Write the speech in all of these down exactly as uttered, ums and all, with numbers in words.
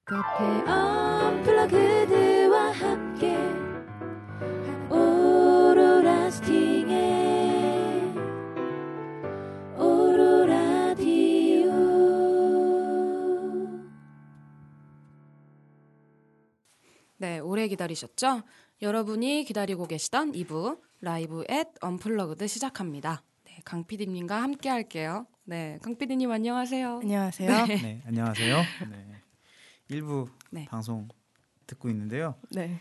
카페 언플러그드와 함께 오로라 스팅의 오로라디오. 네, 오래 기다리셨죠? 여러분이 기다리고 계시던 이 부 라이브 앳 언플러그드 시작합니다. 네, 강 피디님과 함께 할게요. 네, 강 피디님 안녕하세요. 안녕하세요. 네, 네, 안녕하세요. 네. 일 부 네. 방송 듣고 있는데요. 네.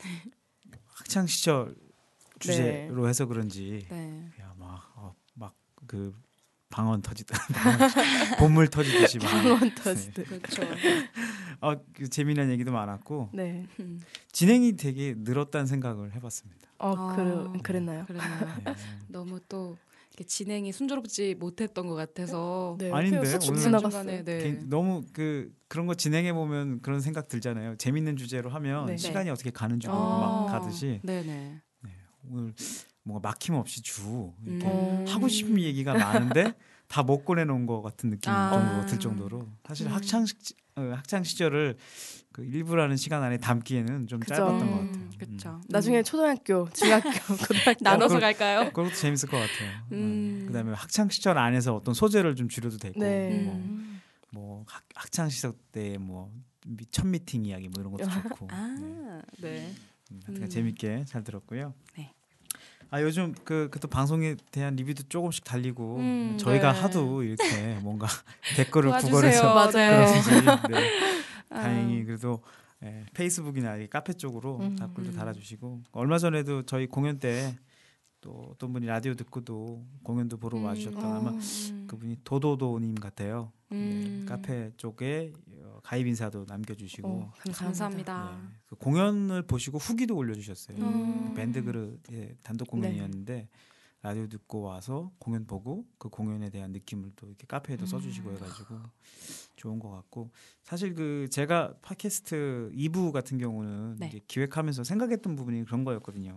학창 시절 주제로 네. 해서 그런지 네. 야, 막 막 그 방언 터지듯 본물 터지듯이 막 방언 터지듯. 네. 그렇죠. 어, 그 재미난 얘기도 많았고 네. 진행이 되게 늘었다는 생각을 해봤습니다. 어, 아, 그러, 그랬나요? 그랬나요? 네. 너무 또 이렇게 진행이 순조롭지 못했던 것 같아서 네. 아닌데, 그냥 쑥쑥 오늘 지나갔어요. 네. 개- 너무 그 그런 거 진행해 보면 그런 생각 들잖아요. 재밌는 주제로 하면 네. 시간이 네. 어떻게 가는 줄 아, 모르고 막 가듯이 네네. 네, 오늘 뭔가 막힘없이 주 이렇게 음. 하고 싶은 얘기가 많은데 다 못 꺼내놓은 것 같은 느낌 아. 정도 들 정도로 사실 음. 학창 시, 어, 학창 시절을 그 일부라는 시간 안에 담기에는 좀 그죠. 짧았던 것 음, 같아요. 그렇죠. 나눠서 초등학교, 중학교, 고등학교 나눠서 그걸- 갈까요? 그것도 재밌을 것 같아요. 음. 음. 그다음에 학창 시절 안에서 어떤 소재를 좀 줄여도 되고 네. 뭐, 음. 뭐 학, 학창 시절 때 뭐 첫 미팅 이야기 뭐 이런 것도 좋고 네. 아, 네. 음, 하여튼 음. 재밌게 잘 들었고요. 네. 아 요즘 그 그또 방송에 대한 리뷰도 조금씩 달리고 음, 저희가 네. 하도 이렇게 뭔가 댓글을 도와주세요. 구걸해서 맞아요. 그런지 네. 아. 다행히 그래도 예, 페이스북이나 이 카페 쪽으로 음. 댓글도 음. 달아주시고 얼마 전에도 저희 공연 때 또 어떤 분이 라디오 듣고도 공연도 보러 음. 와주셨던 어. 아마 음. 그분이 도도도님 같아요. 음. 네, 카페 쪽에 어, 가입 인사도 남겨주시고 어, 감사합니다. 감사합니다. 네, 그 공연을 보시고 후기도 올려주셨어요. 음. 그 밴드 그릇의 단독 공연이었는데 라디오 듣고 와서 공연 보고 그 공연에 대한 느낌을 또 이렇게 카페에도 음. 써주시고 해가지고 좋은 것 같고 사실 그 제가 팟캐스트 이 부 같은 경우는 네. 이제 기획하면서 생각했던 부분이 그런 거였거든요.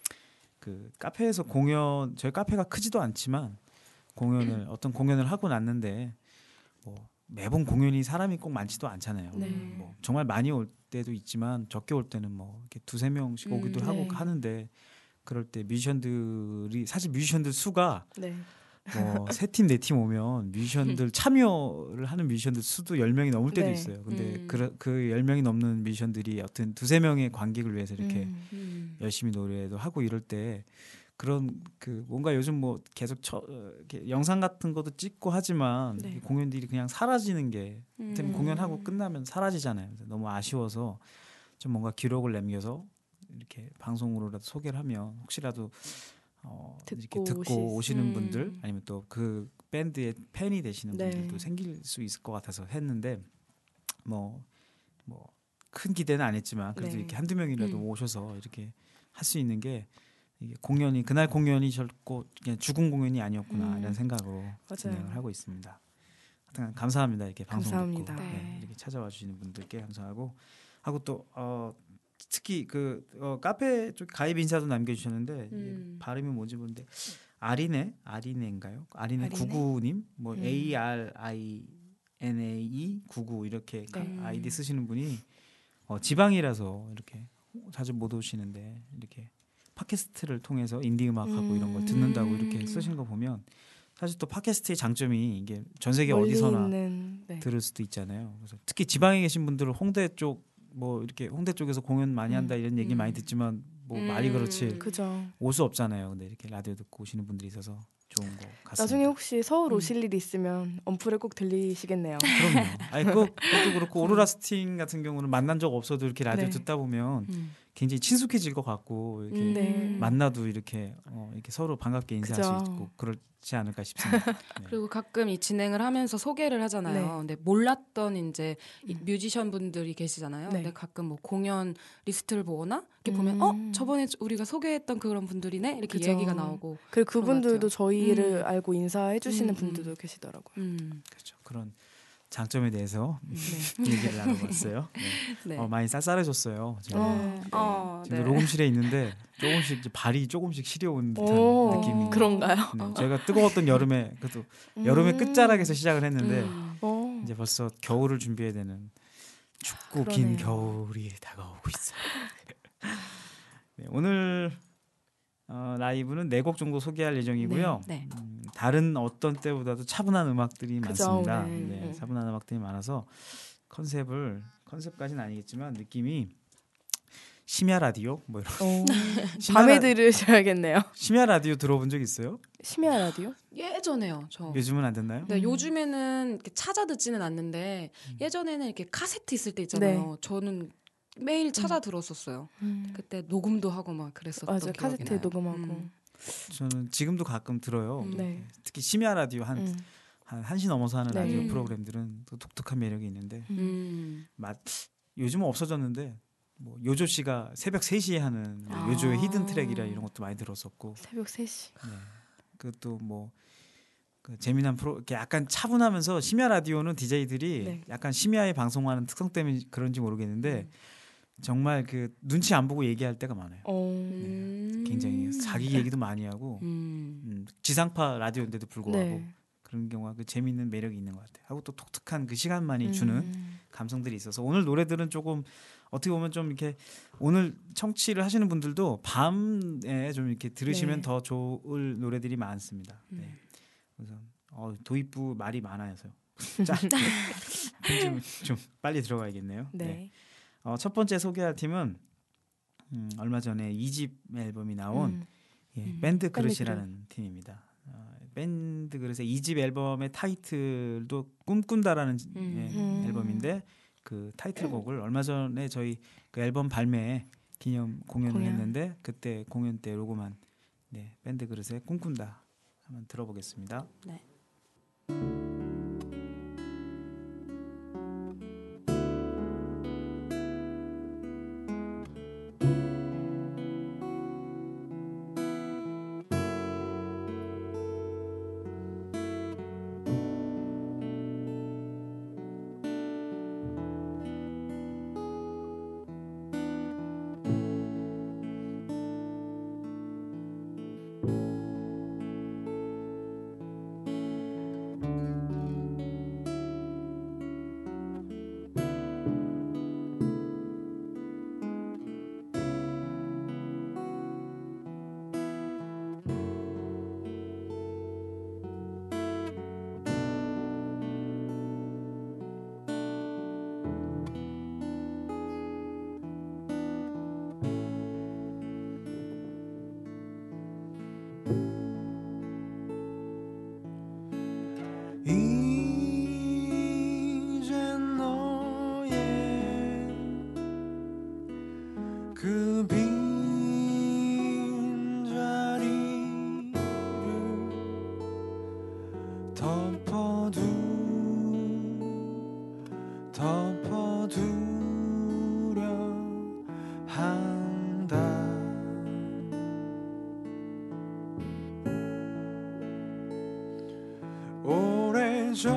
그 카페에서 공연 저희 카페가 크지도 않지만 공연을 어떤 공연을 하고 났는데 뭐 매번 공연이 사람이 꼭 많지도 않잖아요. 네. 뭐 정말 많이 올 때도 있지만 적게 올 때는 뭐 이렇게 두세 명씩 오기도 음, 하고 네. 하는데 그럴 때 뮤지션들이 사실 뮤지션들 수가 네. 뭐 세 팀 네 팀 오면 뮤지션들 참여를 하는 뮤지션들 수도 열 명이 넘을 때도 네. 있어요. 근데 음. 그, 그 열 명이 넘는 뮤지션들이 어떤 두세 명의 관객을 위해서 이렇게 음. 음. 열심히 노래도 하고 이럴 때 그런 그 뭔가 요즘 뭐 계속 처, 어, 이렇게 영상 같은 것도 찍고 하지만 네. 이 공연들이 그냥 사라지는 게 음. 공연하고 끝나면 사라지잖아요. 그래서 너무 아쉬워서 좀 뭔가 기록을 남겨서 이렇게 방송으로라도 소개를 하면 혹시라도 어, 이렇게 듣고 듣고 오실 오시는 음. 분들 아니면 또 그 밴드의 팬이 되시는 네. 분들도 생길 수 있을 것 같아서 했는데 뭐 뭐 큰 기대는 안 했지만 그래도 네. 이렇게 한두 명이라도 음. 오셔서 이렇게 할 수 있는 게 이게 공연이 그날 공연이 결코 그냥 죽은 공연이 아니었구나 음. 이런 생각으로 맞아요. 진행을 하고 있습니다. 하여튼 감사합니다. 이렇게 방송 감사합니다. 듣고 네, 네. 이렇게 찾아와 주시는 분들께 감사하고 하고 또 어, 특히 그 어, 카페 쪽 가입 인사도 남겨주셨는데 음. 이게 발음이 뭔지 모르는데 아리네 아리네인가요? 아리네 아리네? 구구님 뭐 음. A R I N A E 구구 이렇게 가- 네. 아이디 쓰시는 분이 어, 지방이라서 이렇게 자주 못 오시는데 이렇게 팟캐스트를 통해서 인디 음악하고 이런 걸 듣는다고 이렇게 음. 쓰신 거 보면 사실 또 팟캐스트의 장점이 이게 전 세계 멀리 어디서나 있는 네. 들을 수도 있잖아요. 그래서 특히 지방에 계신 분들은 홍대 쪽 뭐 이렇게 홍대 쪽에서 공연 많이 한다 이런 얘기 음. 많이 듣지만 뭐 말이 음. 그렇지 그죠. 올 수 없잖아요. 근데 이렇게 라디오 듣고 오시는 분들이 있어서 좋은 것 같습니다. 나중에 혹시 서울 음. 오실 일 있으면 언플에 꼭 들리시겠네요. 그럼요. 아니 그 그것도 그렇고 오로라 스팅 같은 경우는 만난 적 없어도 이렇게 라디오 네. 듣다 보면 음. 굉장히 친숙해질 것 같고 이렇게 음. 네. 만나도 이렇게 어, 이렇게 서로 반갑게 인사할 그죠. 수 있고 그렇지 않을까 싶습니다. 네. 그리고 가끔 이 진행을 하면서 소개를 하잖아요. 네. 근데 몰랐던 이제 이 음. 뮤지션 분들이 계시잖아요. 네. 근데 가끔 뭐 공연 리스트를 보거나 이렇게 음. 보면 어 저번에 우리가 소개했던 그런 분들이네 이렇게 그죠. 얘기가 나오고. 그리고 그런 것 그분들도 같아요. 저희를 음. 알고 인사해 주시는 음, 분들도 음. 계시더라고요. 음. 그렇죠. 그런 장점에 대해서 네. 얘기를 나눠봤어요. 네. 네. 어, 많이 쌀쌀해졌어요. 제가 네. 어, 지금 네. 녹음실에 있는데 조금씩 이제 발이 조금씩 시려온 듯한 오, 느낌이. 그런가요? 네, 저희가 뜨거웠던 여름에 그래도 여름의 음. 끝자락에서 시작을 했는데 음. 어. 이제 벌써 겨울을 준비해야 되는 춥고 그러네요. 긴 겨울이 다가오고 있어요. 네, 오늘 어, 라이브는 네 곡 정도 소개할 예정이고요. 네, 네. 음, 다른 어떤 때보다도 차분한 음악들이 그죠, 많습니다. 네. 네, 음. 차분한 음악들이 많아서 컨셉을 컨셉까지는 아니겠지만 느낌이 심야 라디오 뭐 이런. 어, 심야 밤에 라- 들으셔야겠네요. 심야 라디오 들어본 적 있어요? 심야 라디오? 예전에요. 저. 요즘은 안 됐나요? 네, 음. 요즘에는 이렇게 찾아 듣지는 않는데 음. 예전에는 이렇게 카세트 있을 때 있잖아요. 네. 저는 매일 찾아 들었었어요. 음. 그때 녹음도 하고 막 그랬었던 맞아, 기억이 카세트 나요. 녹음하고. 음. 저는 지금도 가끔 들어요. 음. 네. 특히 심야 라디오 한 음. 한 한 시 넘어서 하는 네. 라디오 음. 프로그램들은 또 독특한 매력이 있는데 음. 음. 맛 요즘은 없어졌는데 뭐 요조 씨가 새벽 세 시에 하는 뭐 아. 요조의 히든 트랙이라 이런 것도 많이 들었었고 새벽 세 시. 네. 그것도 뭐 그 재미난 프로 이렇게 약간 차분하면서 심야 라디오는 디제이들이 네. 약간 심야에 방송하는 특성 때문에 그런지 모르겠는데 음. 정말 그 눈치 안 보고 얘기할 때가 많아요. 어. 음. 굉장히 자기 얘기도 많이 하고 음. 음, 지상파 라디오인데도 불구하고 네. 그런 경우가 그 재미있는 매력이 있는 것 같아요. 하고 또 독특한 그 시간만이 주는 음. 감성들이 있어서 오늘 노래들은 조금 어떻게 보면 좀 이렇게 오늘 청취를 하시는 분들도 밤에 좀 이렇게 들으시면 네. 더 좋을 노래들이 많습니다. 네. 음. 그래서 어, 도입부 말이 많아서 자, 편집 좀 빨리 들어가야겠네요. 네. 네. 어, 첫 번째 소개할 팀은 음, 얼마 전에 이 집 앨범이 나온 음. 예, 음. 밴드 밴드 그릇이라는 팀입니다. 어, 밴드 그릇의 이 집 앨범의 타이틀도 꿈꾼다라는 음. 예, 음. 앨범인데 그 타이틀곡을 얼마 전에 저희 그 앨범 발매 기념 공연을 공연. 했는데 그때 공연 때 로고만 네, 밴드 그릇의 꿈꾼다 한번 들어보겠습니다. 네. 이제 너의 그 빈자리를 덮어두 덮어두려 한다. 오래전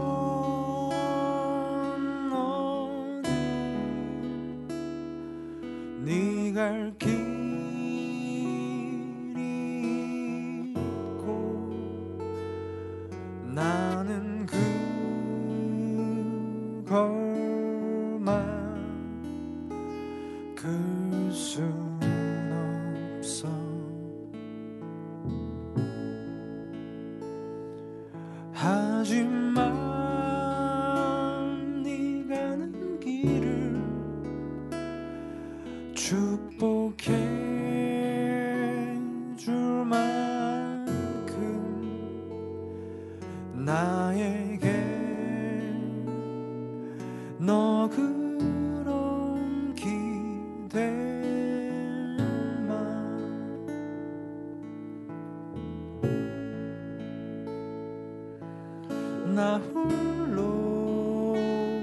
어디 네 갈 길이 있고 나는 그걸만 글 순 없어. 하지만 네 가는 길을 축복해 줄 만큼 나에게 너 그런 기대만 나 홀로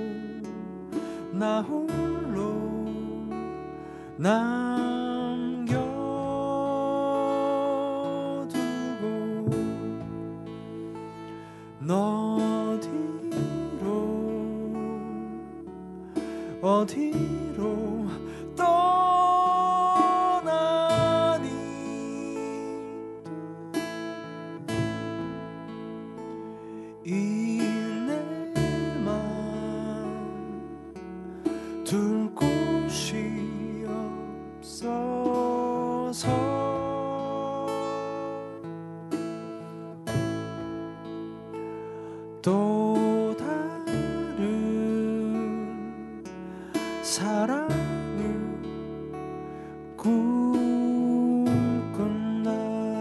나 홀로 남겨두고 너 어디로 어디로 떠나니 이 내 맘 둘 곳이 없어서 또 다른 사랑을 꿈꾼다.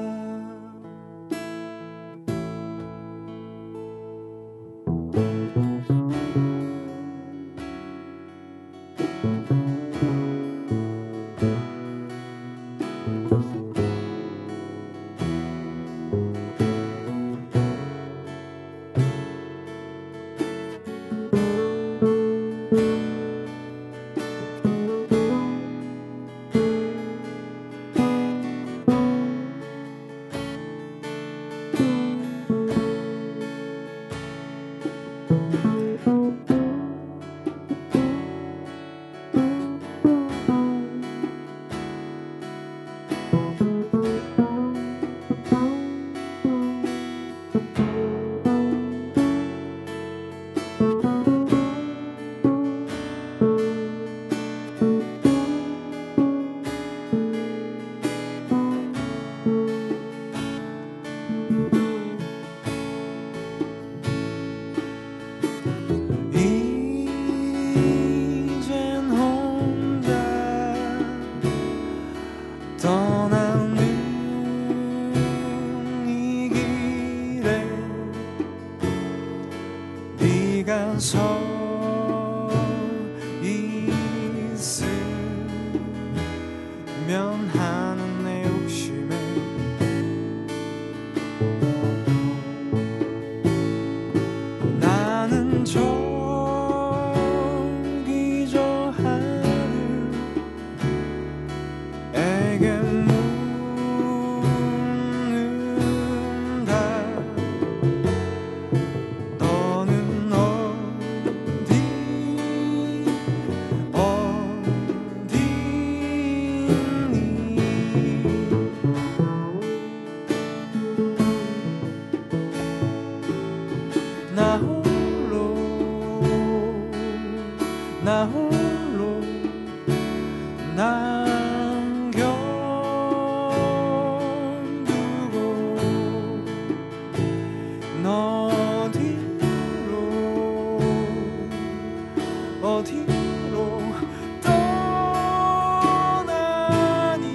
이젠 혼자 떠나는 이 길에 네가 서 있으면 하는 내 욕심에 나는 저기 저 하늘에게 묻는다. 너는 어디 어디 있니? 나 홀로 나 홀로 남겨두고 너 어디로 어디로 떠나니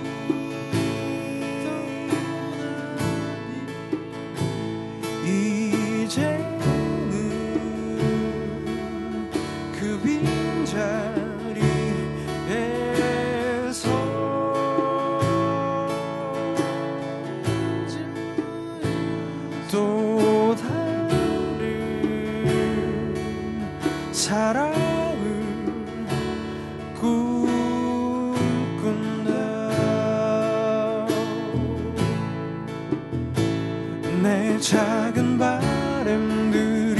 이제는 그 빈자리에서 또 다른 사랑을 꿈꾼다. 내 작은 바람들이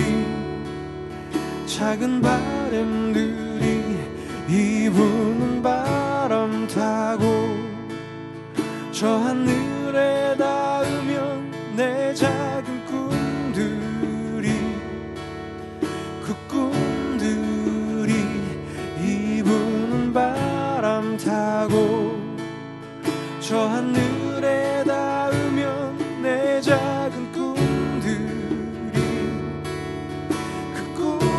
작은 바람들이 이 부는 바람 타고 저 하늘에 닿으면 내 작은 꿈들이 그 꿈들이 이 부는 바람 타고 저 하늘에 닿으면 내 작은 꿈들이 그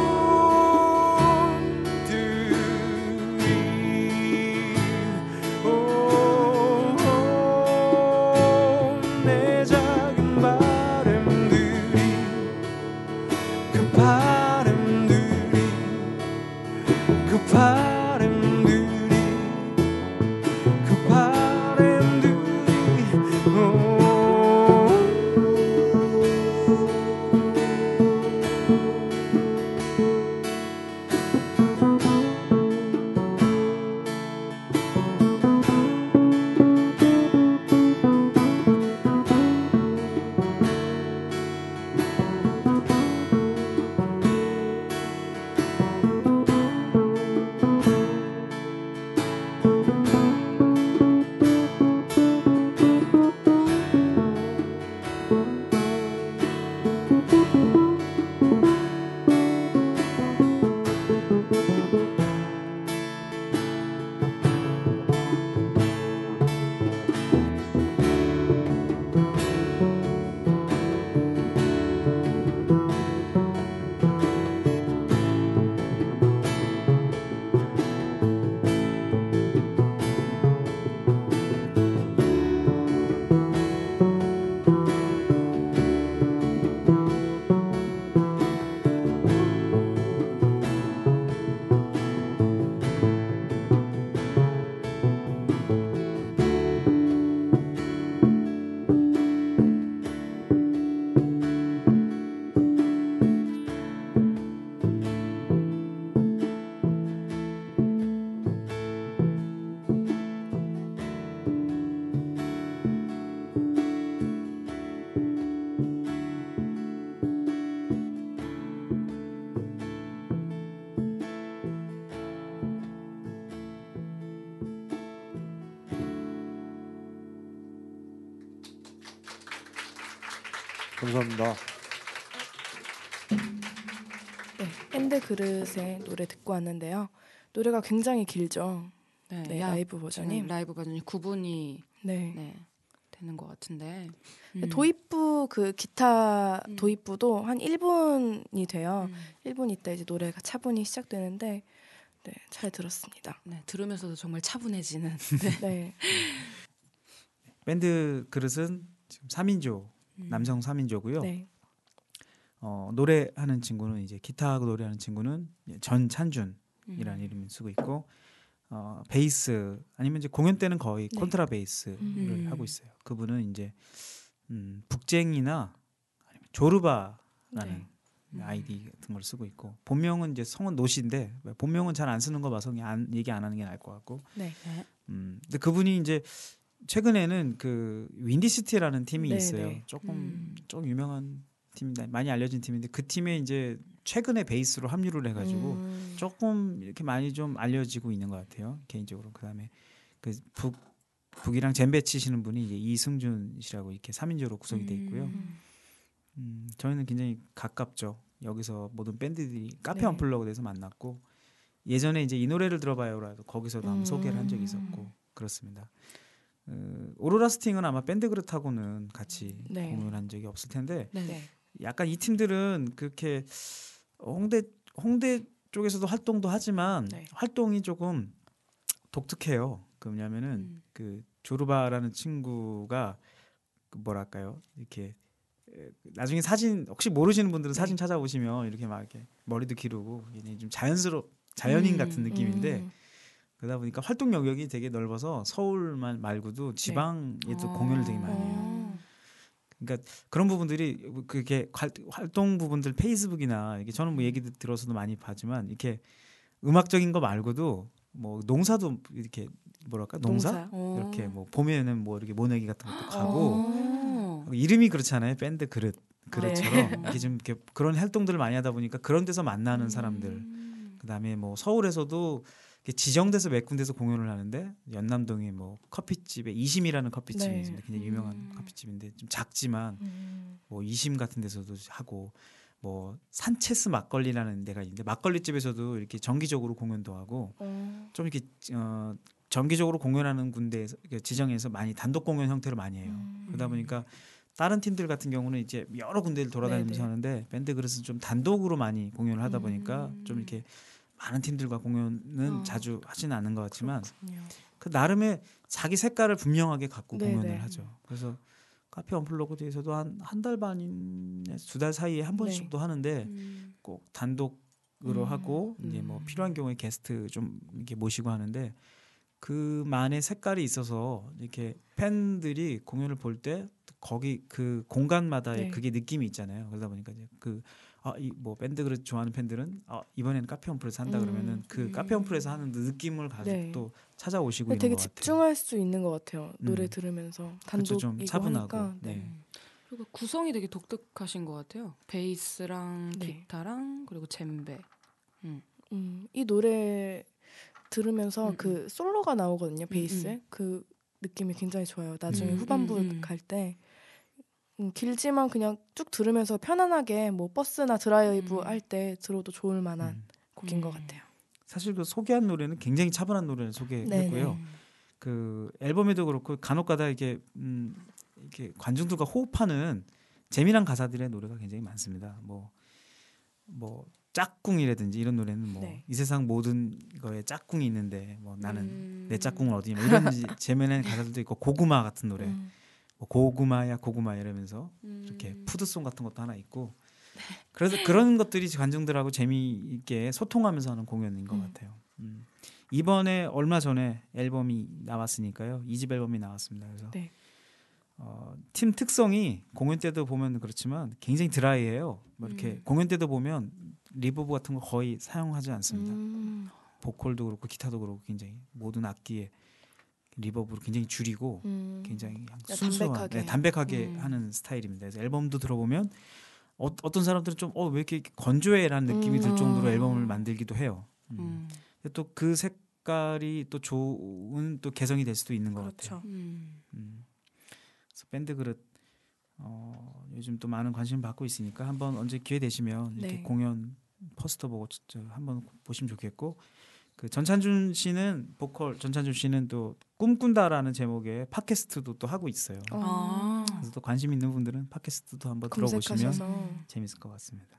꿈들이 오, 오, 내 작은 바람들이 그 바람들이 그 바람들이 그 바람들이 오. 감사합니다. 네, 밴드 그릇의 노래 듣고 왔는데요. 노래가 굉장히 길죠. 네, 네, 야, 라이브 버전이. 지금 라이브 버전이 구 분이 네. 네, 되는 것 같은데 음. 도입부 그 기타 음. 도입부도 한 일 분이 돼요. 음. 일 분 있다 이제 노래가 차분히 시작되는데 네, 잘 들었습니다. 네, 들으면서도 정말 차분해지는 네. 네. 밴드 그릇은 지금 삼 인조 음. 남성 삼 인조고요. 네. 어, 노래하는 친구는 이제 기타하고 노래하는 친구는 전찬준이라는 음. 이름을 쓰고 있고 어, 베이스 아니면 이제 공연 때는 거의 네. 콘트라 베이스를 음. 하고 있어요. 그분은 이제 음, 북쟁이나 아니면 조르바라는 네. 음. 아이디 같은 걸 쓰고 있고 본명은 이제 성은 노시인데 본명은 잘 안 쓰는 거 봐서 그냥 안, 얘기 안 하는 게 나을 것 같고 네. 네. 음, 근데 그분이 이제 최근에는 그 윈디시티라는 팀이 네, 있어요. 네. 조금 음. 좀 유명한 팀인데 많이 알려진 팀인데 그 팀에 이제 최근에 베이스로 합류를 해가지고 음. 조금 이렇게 많이 좀 알려지고 있는 것 같아요. 개인적으로 그다음에 그 북 북이랑 젬베 치시는 분이 이제 이승준 씨라고 이렇게 삼 인조로 구성이 돼 있고요. 음. 음, 저희는 굉장히 가깝죠. 여기서 모든 밴드들이 카페 네. 언플러그에서 만났고 예전에 이제 이 노래를 들어봐요라도 거기서도 한번 음. 소개를 한 적이 있었고 그렇습니다. 어, 오로라 스팅은 아마 밴드 그릇하고는 같이 네. 공연한 적이 없을 텐데 네. 네. 약간 이 팀들은 그렇게 홍대 홍대 쪽에서도 활동도 하지만 네. 활동이 조금 독특해요. 그 뭐냐면은 음. 그 조르바라는 친구가 그 뭐랄까요 이렇게 에, 나중에 사진 혹시 모르시는 분들은 네. 사진 찾아보시면 이렇게 막 이렇게 머리도 기르고 굉장히 좀 자연스럽 자연인 음. 같은 느낌인데 음. 그러다 보니까 활동 영역이 되게 넓어서 서울만 말고도 지방에도 어. 공연을 되게 많이 해요. 어. 그러니까 그런 부분들이 그게 활- 활동 부분들 페이스북이나 이게 저는 뭐 얘기 들어서도 많이 봤지만 이렇게 음악적인 거 말고도 뭐 농사도 이렇게 뭐랄까 농사 농사? 어. 이렇게 뭐 봄에는 뭐 이렇게 모내기 같은 것도 가고 어. 이름이 그렇잖아요. 밴드 그릇 그릇처럼 네. 이렇게 좀 이렇게 그런 활동들을 많이 하다 보니까 그런 데서 만나는 사람들 음. 그다음에 뭐 서울에서도 이렇게 지정돼서 몇 군데서 공연을 하는데 연남동에 뭐 커피집에 이심이라는 커피집이 네. 있습니다. 굉장히 유명한 음. 커피집인데 좀 작지만 음. 뭐 이심 같은 데서도 하고 뭐 산체스 막걸리라는 데가 있는데 막걸리 집에서도 이렇게 정기적으로 공연도 하고 어. 좀 이렇게 어 정기적으로 공연하는 군데에서 이렇게 지정해서 많이 단독 공연 형태로 많이 해요. 음. 그러다 보니까 다른 팀들 같은 경우는 이제 여러 군데를 돌아다니면서 네네. 하는데 밴드 그릇은 좀 단독으로 많이 공연을 하다 보니까 음. 좀 이렇게 많은 팀들과 공연은 어. 자주 하지는 않은 것 같지만 그렇군요. 그 나름의 자기 색깔을 분명하게 갖고 네네. 공연을 하죠. 그래서 카페 언플러그드에서도 한 한 달 반에서 두 달 사이에 한 번씩 네. 정도 하는데 음. 꼭 단독으로 음. 하고 이제 뭐 음. 필요한 경우에 게스트 좀 이렇게 모시고 하는데 그만의 색깔이 있어서 이렇게 팬들이 공연을 볼 때 거기 그 공간마다의 네. 그게 느낌이 있잖아요. 그러다 보니까 이제 그 아 이 뭐 밴드 그릇 좋아하는 팬들은 아 이번에는 카페 언플에서 한다 음. 그러면은 그 음. 카페 언플에서 하는 그 느낌을 가지고 네. 또 찾아오시고 근데 있는 되게 것 같아요. 집중할 수 있는 것 같아요. 노래 음. 들으면서 그렇죠. 단독이고 좀 차분하고. 하니까. 네. 음. 그리고 구성이 되게 독특하신 것 같아요. 베이스랑 네. 기타랑 그리고 젬베. 음, 이 노래 들으면서 음, 그 솔로가 나오거든요. 베이스. 음. 그 느낌이 굉장히 좋아요. 나중에 음, 후반부 음, 음. 갈 때. 음, 길지만 그냥 쭉 들으면서 편안하게 뭐 버스나 드라이브 음. 할 때 들어도 좋을 만한 음. 곡인 것 음. 같아요. 사실 그 소개한 노래는 굉장히 차분한 노래를 소개했고요. 네네. 그 앨범에도 그렇고 간혹가다 이렇게 음 이렇게 관중들과 호흡하는 재미난 가사들의 노래가 굉장히 많습니다. 뭐 뭐 짝꿍이라든지 이런 노래는 뭐 이 네. 세상 모든 거에 짝꿍이 있는데 뭐 나는 음. 내 짝꿍은 어디 뭐 이런 재미난 가사들도 있고 고구마 같은 노래 음. 뭐 고구마야 고구마 이러면서 이렇게 음. 푸드송 같은 것도 하나 있고 그래서 그런 것들이 관중들하고 재미있게 소통하면서 하는 공연인 것 음. 같아요. 음. 이번에 얼마 전에 앨범이 나왔으니까요. 이 집 앨범이 나왔습니다. 그래서 네. 어, 팀 특성이 공연 때도 보면 그렇지만 굉장히 드라이해요. 뭐 이렇게 음. 공연 때도 보면 리버브 같은 거 거의 사용하지 않습니다. 음. 보컬도 그렇고 기타도 그렇고 굉장히 모든 악기에 리버브를 굉장히 줄이고 음. 굉장히 그러니까 순수한 담백하게. 네, 담백하게 음. 하는 스타일입니다. 그래서 앨범도 들어보면 어, 어떤 사람들은 좀 어 왜 이렇게 건조해라는 느낌이 음. 들 정도로 아. 앨범을 만들기도 해요. 음. 음. 또 그 색깔이 또 좋은 또 개성이 될 수도 있는 것 그렇죠. 같아요. 음. 음. 그래서 밴드 그릇 어, 요즘 또 많은 관심 받고 있으니까 한번 언제 기회 되시면 이렇게 네. 공연 포스터 보고 저, 한번 보시면 좋겠고 그 전찬준 씨는 보컬 전찬준 씨는 또 꿈꾼다라는 제목의 팟캐스트도 또 하고 있어요. 어, 아, 그래서 또 관심 있는 분들은 팟캐스트도 한번 들어보시면 검색하셔서 재밌을 것 같습니다.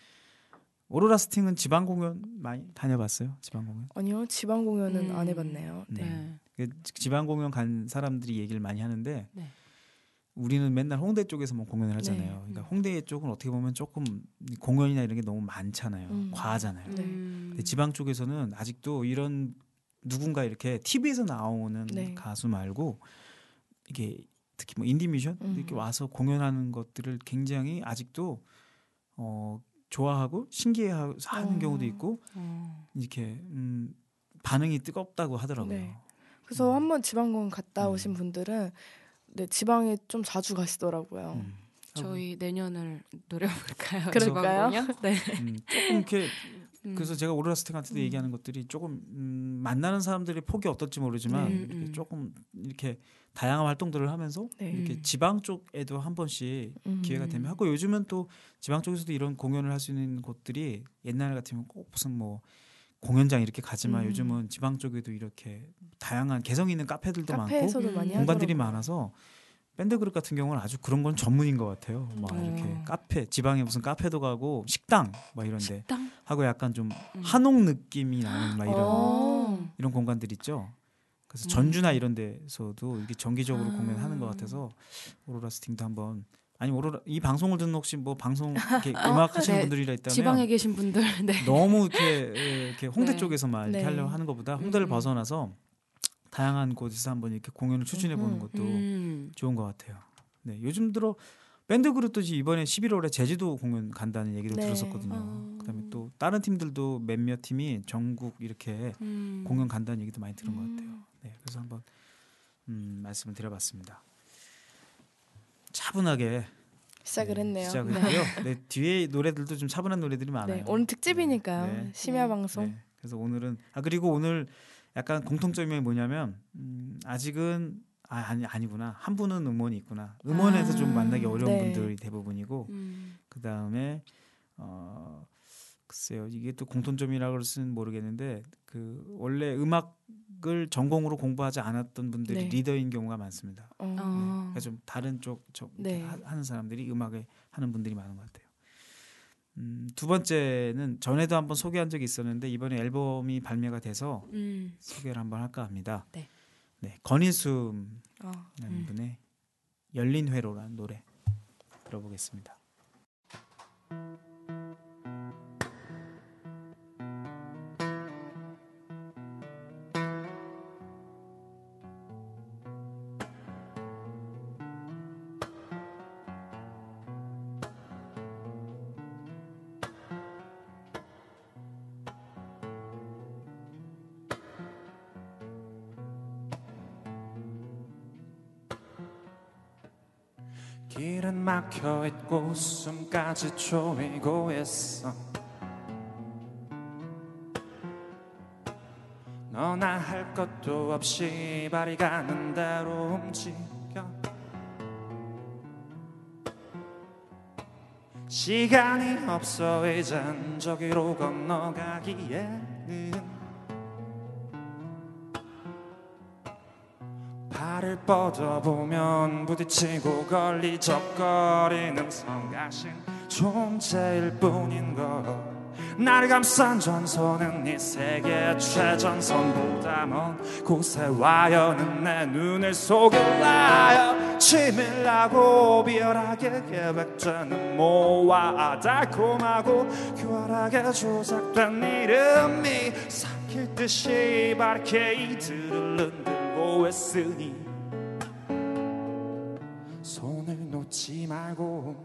오로라 스팅은 지방 공연 많이 다녀봤어요? 지방 공연? 아니요 지방 공연은 음. 안 해봤네요. 네. 네. 그 지방 공연 간 사람들이 얘기를 많이 하는데 네. 우리는 맨날 홍대 쪽에서만 공연을 하잖아요. 네. 그러니까 홍대 쪽은 어떻게 보면 조금 공연이나 이런 게 너무 많잖아요. 음. 과하잖아요. 네. 음. 근데 지방 쪽에서는 아직도 이런 누군가 이렇게 티비에서 나오는 네. 가수 말고 이게 특히 뭐 인디 뮤지션 음. 이렇게 와서 공연하는 것들을 굉장히 아직도 어, 좋아하고 신기해하는 어. 경우도 있고 어. 이렇게 음, 반응이 뜨겁다고 하더라고요. 네. 그래서 음. 한번 지방 공연 갔다 음. 오신 분들은 네, 지방에 좀 자주 가시더라고요. 음. 저희 내년을 노려볼까요? 그럴까요? 지방 공연? 네. 음, 조금 이렇게 음. 그래서 제가 오로라 스팅한테도 음. 얘기하는 것들이 조금 음, 만나는 사람들의 폭이 어떨지 모르지만 네. 이렇게 음, 음. 조금 이렇게 다양한 활동들을 하면서 네. 이렇게 음. 지방 쪽에도 한 번씩 음. 기회가 되면 하고 요즘은 또 지방 쪽에서도 이런 공연을 할 수 있는 곳들이 옛날 같으면 꼭 무슨 뭐 공연장 이렇게 가지만 음. 요즘은 지방 쪽에도 이렇게 다양한 개성 있는 카페들도 많고 카페에서도 음. 많이 공간들이 하더라고요. 많아서 밴드 그룹 같은 경우는 아주 그런 건 전문인 것 같아요. 막 음. 이렇게 어. 카페 지방에 무슨 카페도 가고 식당 막 이런데 식당? 하고 약간 좀 음. 한옥 느낌이 나는 막 이런 어. 이런 공간들 있죠. 그래서 음. 전주나 이런 데서도 이게 정기적으로 아. 공연하는 것 같아서 오로라 스팅도 한번 아니 오로라 이 방송을 듣는 혹시 뭐 방송 이렇게 어, 음악 하시는 네. 분들이라 있다면 지방에 계신 분들, 네. 너무 이렇게 이렇게 홍대 네. 쪽에서만 이렇게 네. 하려고 하는 것보다 홍대를 음. 벗어나서 다양한 곳에서 한번 이렇게 공연을 추진해 보는 음흠. 것도 음. 좋은 것 같아요. 네, 요즘 들어 밴드 그룹도 이번에 십일월에 제주도 공연 간다는 얘기도 네. 들었었거든요. 어. 그다음에 또 다른 팀들도 몇몇 팀이 전국 이렇게 음. 공연 간다는 얘기도 많이 들은 것 음. 같아요. 네, 그래서 한번 음, 말씀을 드려봤습니다. 차분하게 시작을 네, 했네요. 시작을 네. 했고요. 네, 뒤에 노래들도 좀 차분한 노래들이 많아요. 네, 오늘 특집이니까요. 네, 네. 심야 네. 방송. 네, 그래서 오늘은 아 그리고 오늘 약간 공통점이 뭐냐면 음, 아직은 아 아니 아니구나 한 분은 음원이 있구나 음원에서 아, 좀 만나기 어려운 네. 분들이 대부분이고 음. 그 다음에 어 글쎄요 이게 또 공통점이라고 할 수는 모르겠는데 그 원래 음악을 전공으로 공부하지 않았던 분들이 네. 리더인 경우가 많습니다. 어. 네, 어. 그러니까 좀 다른 쪽 저, 네. 하, 하는 사람들이 음악을 하는 분들이 많은 것 같아요. 음, 두 번째는 전에도 한번 소개한 적이 있었는데 이번에 앨범이 발매가 돼서 음. 소개를 한번 할까 합니다. 네. 네, 건희수라는 어. 음. 분의 열린 회로라는 노래 들어보겠습니다. 길은 막혀있고 숨까지 조이고 있어 너나 할 것도 없이 발이 가는 대로 움직여 시간이 없어 이젠 저기로 건너가기에는 발을 뻗어보면 부딪히고 걸리적거리는 성가신 존재일 뿐인 걸 나를 감싼 전선은 네 세계 최전선보다 먼 곳에 와여는 내 눈을 속일라여 치밀하고 비열하게 계획되는 모와 달콤하고 교활하게 조작된 이름이 삭힐 듯이 바리케이드를 흔들고 있으니 손을 놓지 말고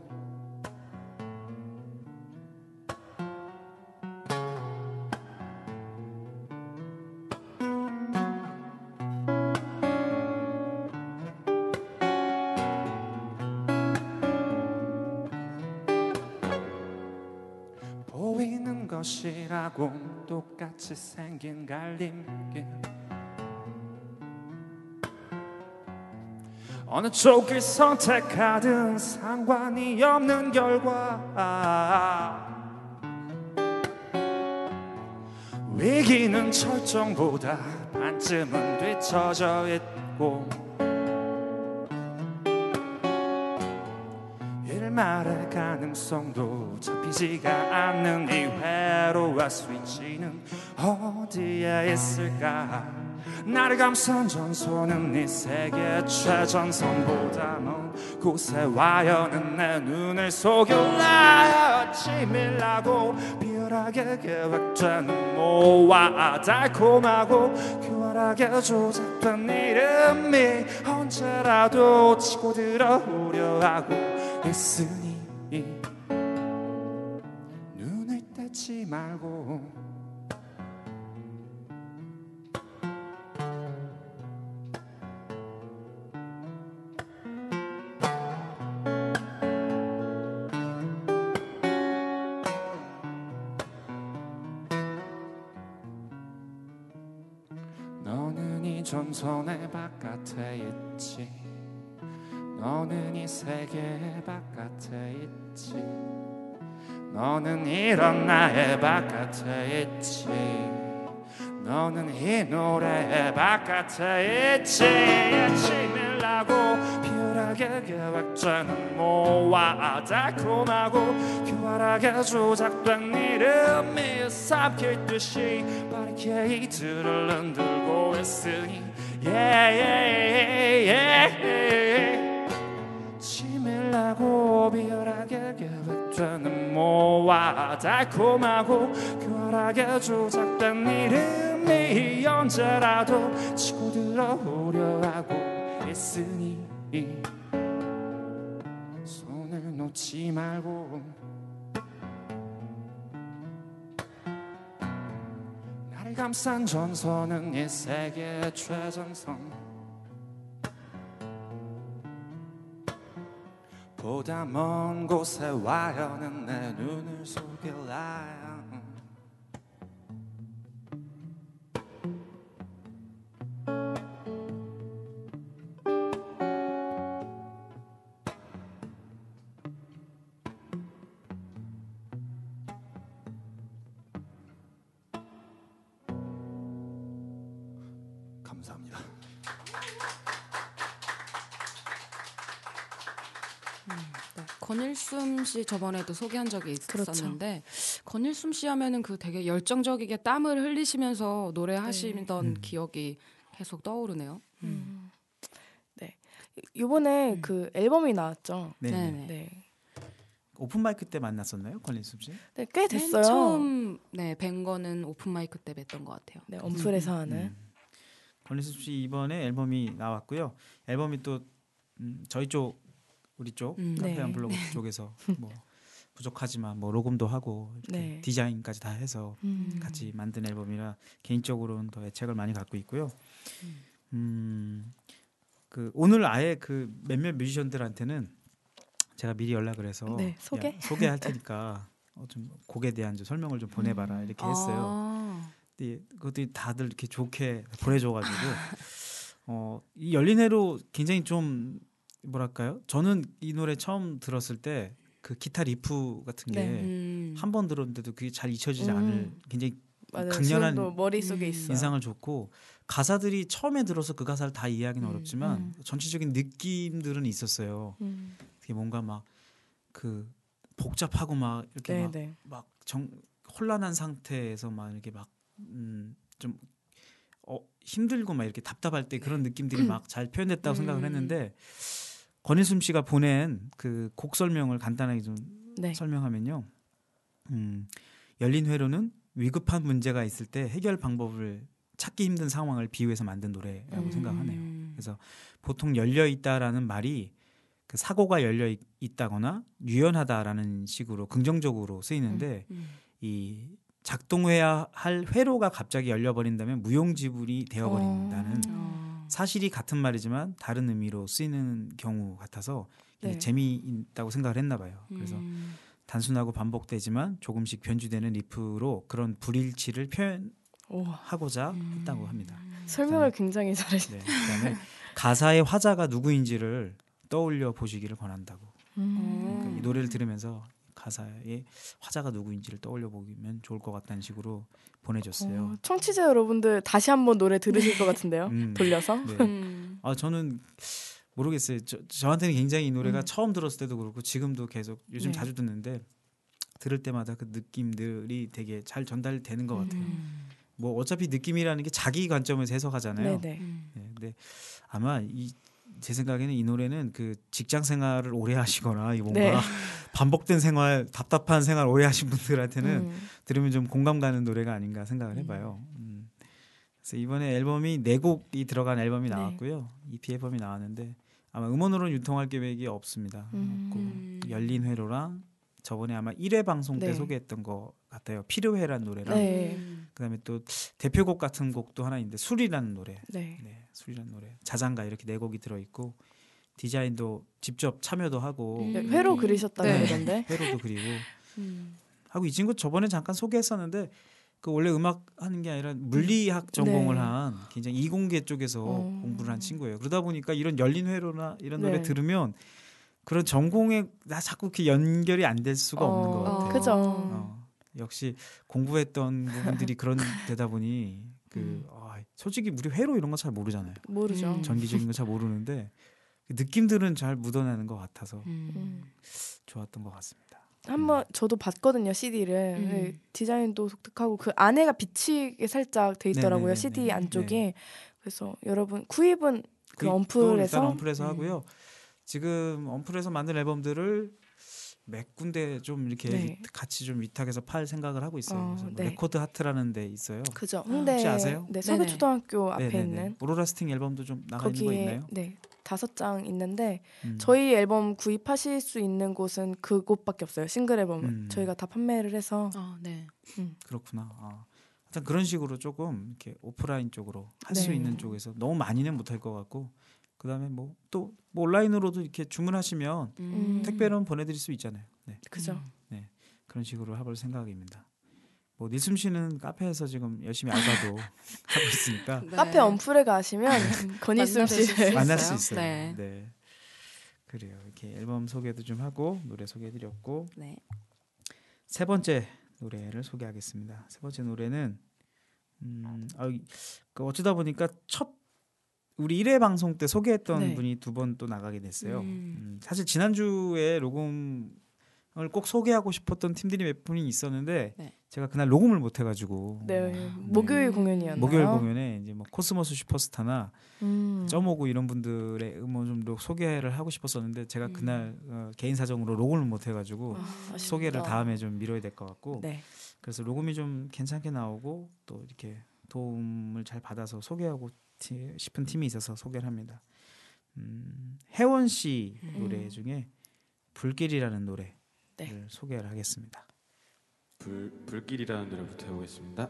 보이는 것이라고 똑같이 생긴 갈림길 어느 쪽을 선택하든 상관이 없는 결과. 위기는 철정보다 반쯤은 뒤처져 있고 일말의 가능성도 잡히지가 않는 이 회로와 스위치는 어디에 있을까. 나를 감싼 전선은 이 세계 최전선보다 먼 곳에 와여는 내 눈을 속일라. 치밀하고 비열하게 계획되는 모와 달콤하고 교활하게 조작된 이름이 언제라도 치고 들어오려 하고 있으니 눈을 떼지 말고. 너는 이 전선의 바깥에 있지. 너는 이 세계 바깥에 있지. 너는 이런 나의 바깥에 있지. 너는 이 노래의 바깥에 있지. 치밀하고 비열하게 계획되는 모와 달콤하고 교활하게 조작된 이름이 삼킬듯이 바리케이드를 흔들고 있으니 yeah, yeah, yeah, yeah. 치밀하고 비열하게 계획되는 모와 달콤하고 교활하게 조작된 이름이 언제라도 치고 들어오려 하고 있으니 손을 놓지 말고. 나를 감싼 전선은 이 세계 최전선 보다 먼 곳에 와여는 내 눈을 속일라. 감사합니다. 네. 권일숨 씨 저번에도 소개한 적이 있었는데 그렇죠. 권일숨 씨 하면은 그 되게 열정적이게 땀을 흘리시면서 노래하시던 네. 기억이 계속 떠오르네요. 음. 음. 네. 이번에 음. 그 앨범이 나왔죠. 네. 네. 오픈 마이크 때 만났었나요, 권일숨 씨? 네, 꽤 됐어요. 처음 네, 뵌 거는 오픈 마이크 때 뵀던 것 같아요. 네, 엄플에서 음. 하는. 음. 권일숨 씨 이번에 앨범이 나왔고요. 앨범이 또 음, 저희 쪽 우리 쪽 음, 카페 네. 안 블로그 쪽에서 뭐 부족하지만 뭐 녹음도 하고 이렇게 네. 디자인까지 다 해서 음. 같이 만든 앨범이라 개인적으로는 더 애착을 많이 갖고 있고요. 음, 그 오늘 아예 그 몇몇 뮤지션들한테는 제가 미리 연락을 해서 네, 소개? 야, 소개할 테니까 어, 좀 곡에 대한 좀 설명을 좀 보내봐라 음. 이렇게 했어요. 아. 근데 그것들이 다들 이렇게 좋게 보내줘가지고 어, 이 열린 회로 굉장히 좀 뭐랄까요? 저는 이 노래 처음 들었을 때 그 기타 리프 같은 게 한 번 네. 음. 들었는데도 그게 잘 잊혀지지 음. 않을 굉장히 맞아요. 강렬한 지금도 머릿속에 음. 있어요. 인상을 줬고 가사들이 처음에 들어서 그 가사를 다 이해하기는 음. 어렵지만 음. 전체적인 느낌들은 있었어요. 음. 되게 뭔가 막 그 복잡하고 막 이렇게 막, 네, 네. 막 정, 혼란한 상태에서 막 이렇게 막 음, 좀 어, 힘들고 막 이렇게 답답할 때 그런 느낌들이 막 잘 표현됐다고 음. 생각을 했는데 권일숨 씨가 보낸 그 곡 설명을 간단하게 좀 네. 설명하면요. 음, 열린 회로는 위급한 문제가 있을 때 해결 방법을 찾기 힘든 상황을 비유해서 만든 노래라고 음. 생각하네요. 그래서 보통 열려 있다라는 말이 그 사고가 열려 있, 있다거나 유연하다라는 식으로 긍정적으로 쓰이는데 음. 이 작동해야 할 회로가 갑자기 열려버린다면 무용지물이 되어버린다는 어. 사실이 같은 말이지만 다른 의미로 쓰이는 경우 같아서 네. 재미있다고 생각을 했나 봐요. 그래서 음. 단순하고 반복되지만 조금씩 변주되는 리프로 그런 불일치를 오. 표현하고자 음. 했다고 합니다. 설명을 굉장히 잘하시네요. 네, 그다음에 가사의 화자가 누구인지를 떠올려 보시기를 권한다고. 음. 그러니까 이 노래를 들으면서 가사의 화자가 누구인지를 떠올려 보면 좋을 것 같다는 식으로 보내줬어요. 어, 청취자 여러분들 다시 한번 노래 들으실 것 같은데요. 음, 돌려서. 네. 음. 아 저는 모르겠어요. 저, 저한테는 굉장히 이 노래가 음. 처음 들었을 때도 그렇고 지금도 계속 요즘 네. 자주 듣는데 들을 때마다 그 느낌들이 되게 잘 전달되는 것 같아요. 음. 뭐 어차피 느낌이라는 게 자기 관점에서 해석하잖아요. 네네. 음. 네, 근데 아마 이 제 생각에는 이 노래는 그 직장 생활을 오래 하시거나 이 뭔가 네. 반복된 생활, 답답한 생활 오래 하신 분들한테는 음. 들으면 좀 공감 가는 노래가 아닌가 생각을 해봐요. 음. 그래서 이번에 앨범이 네 곡이 들어간 앨범이 네. 나왔고요. 이피 앨범이 나왔는데 아마 음원으로는 유통할 계획이 없습니다. 음. 없고 열린 회로랑 저번에 아마 일 회 방송 때 네. 소개했던 거 같아요. 필요해란 노래랑 네. 음. 그다음에 또 대표곡 같은 곡도 하나 있는데 술이라는 노래. 네. 네, 술이라는 노래. 자장가 이렇게 네 곡이 들어 있고 디자인도 직접 참여도 하고 음. 네, 회로 그리셨다고 네. 그러던데. 회로도 그리고 음. 하고 이 친구 저번에 잠깐 소개했었는데 그 원래 음악 하는 게 아니라 물리학 전공을 네. 한 굉장히 이공계 쪽에서 어. 공부를 한 친구예요. 그러다 보니까 이런 열린 회로나 이런 네. 노래 들으면 그런 전공에 나 자꾸 이렇게 연결이 안 될 수가 없는 것 어, 같아요. 그죠. 어, 역시 공부했던 부분들이 그런 데다 보니 그 음. 아, 솔직히 우리 회로 이런 거 잘 모르잖아요. 모르죠. 음. 전기적인 거 잘 모르는데 그 느낌들은 잘 묻어나는 것 같아서 음. 음. 좋았던 것 같습니다. 한번 저도 봤거든요 씨디를. 음. 네, 디자인도 독특하고 그 안에가 비치게 살짝 돼 있더라고요 네네네네. 씨디 안쪽에. 네. 그래서 여러분 구입은 그 구입도 어플에서 일단 어플에서 음. 하고요. 지금 어플에서 만든 앨범들을 몇 군데 좀 이렇게 네. 같이 좀 위탁해서 팔 생각을 하고 있어요. 어, 그래서 뭐 네. 레코드 하트라는 데 있어요. 그죠. 홍대 혹시 아세요? 네, 네네. 서교초등학교 앞에 네네네. 있는 오로라 스팅 앨범도 좀 나가 있는 거 거기에 있나요? 네 다섯 장 있는데 음. 저희 앨범 구입하실 수 있는 곳은 그곳밖에 없어요. 싱글 앨범은 음. 저희가 다 판매를 해서 아, 네. 음. 그렇구나. 아. 하여튼 그런 식으로 조금 이렇게 오프라인 쪽으로 할 수 네. 있는 쪽에서 너무 많이는 못할 것 같고 그다음에 뭐 또 뭐 온라인으로도 이렇게 주문하시면 음. 택배로는 보내드릴 수 있잖아요. 네. 그죠. 네, 그런 식으로 해볼 생각입니다. 뭐 니숨 씨는 카페에서 지금 열심히 알바도 하고 있으니까 네. 카페 엄플에 가시면 건희숨 만나뵐 수 씨를 있어요. 만날 수 있어요. 네. 네. 그래요. 이렇게 앨범 소개도 좀 하고 노래 소개해드렸고 네. 세 번째 노래를 소개하겠습니다. 세 번째 노래는 음, 아, 그 어쩌다 보니까 첫 우리 일 회 방송 때 소개했던 네. 분이 두 번 또 나가게 됐어요. 음. 음, 사실 지난주에 녹음을 꼭 소개하고 싶었던 팀들이 몇 분이 있었는데 네. 제가 그날 녹음을 못 해가지고 네 목요일 공연이었나요? 목요일 공연에 이제 뭐 코스모스 슈퍼스타나 음. 점오구 이런 분들의 음원 좀 소개를 하고 싶었었는데 제가 음. 그날 어, 개인 사정으로 녹음을 못 해가지고 아, 아쉽다. 소개를 다음에 좀 미뤄야 될 것 같고 네. 그래서 녹음이 좀 괜찮게 나오고 또 이렇게 도움을 잘 받아서 소개하고 티, 싶은 팀이 있어서 소개를 합니다. 음, 혜원 씨 노래 음. 중에 불길이라는 노래를 네. 소개를 하겠습니다. 불, 불길이라는 노래부터 해보겠습니다.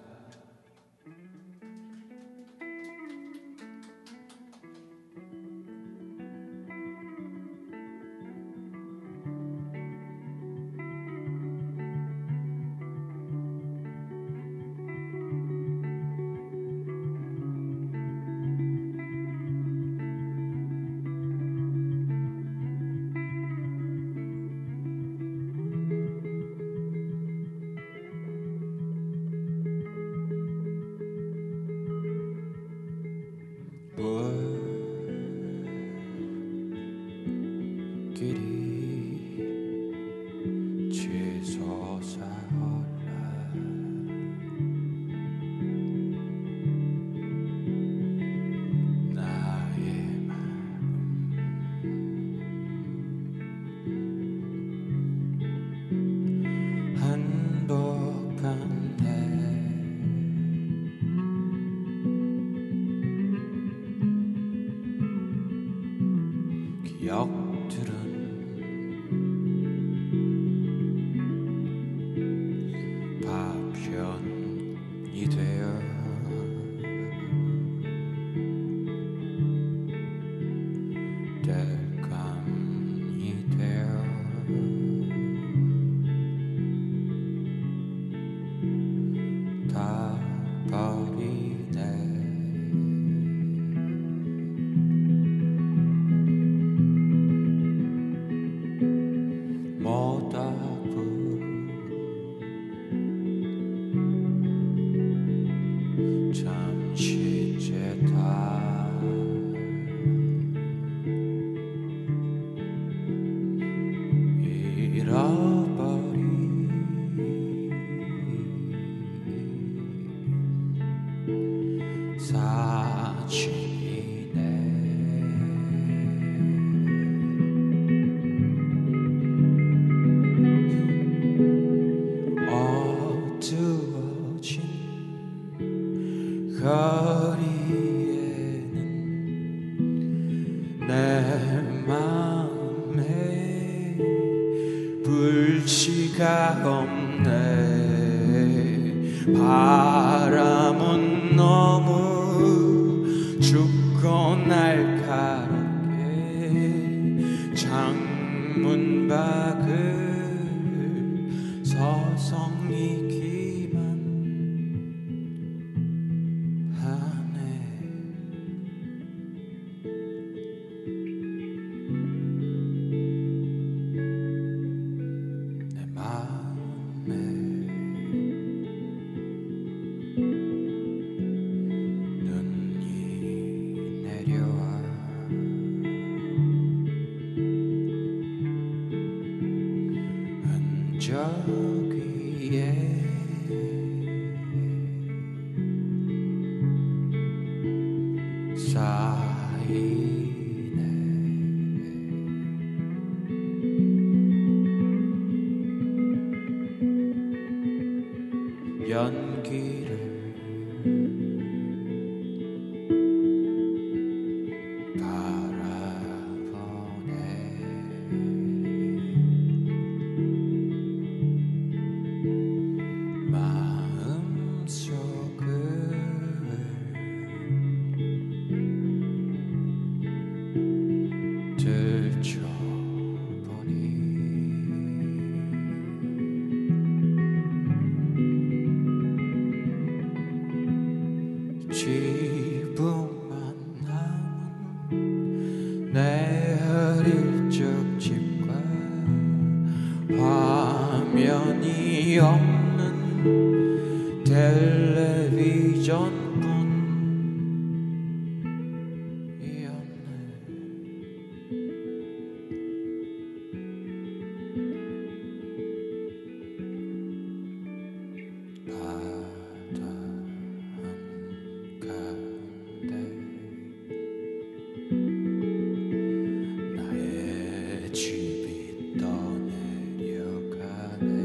불길이 치솟아올라 나의 마음 한복판에 기억들은 파편이 되어 땔감이 되어 다 버리네 사진이네 어두워진 거리에는 내 맘에 불씨가 없네 바람은 너무 춥고 날카롭게 창문 밖을 서성이기만 하네 내 맘에 눈이 내려와 흔적 위에 쌓이네 연기를 바라보네 마음속을 들춰보니 지붕만 남은 내 어릴 적 집과 화면이 없는 텔레비전뿐이었네 바다 한가운데 나의 집이 떠내려가네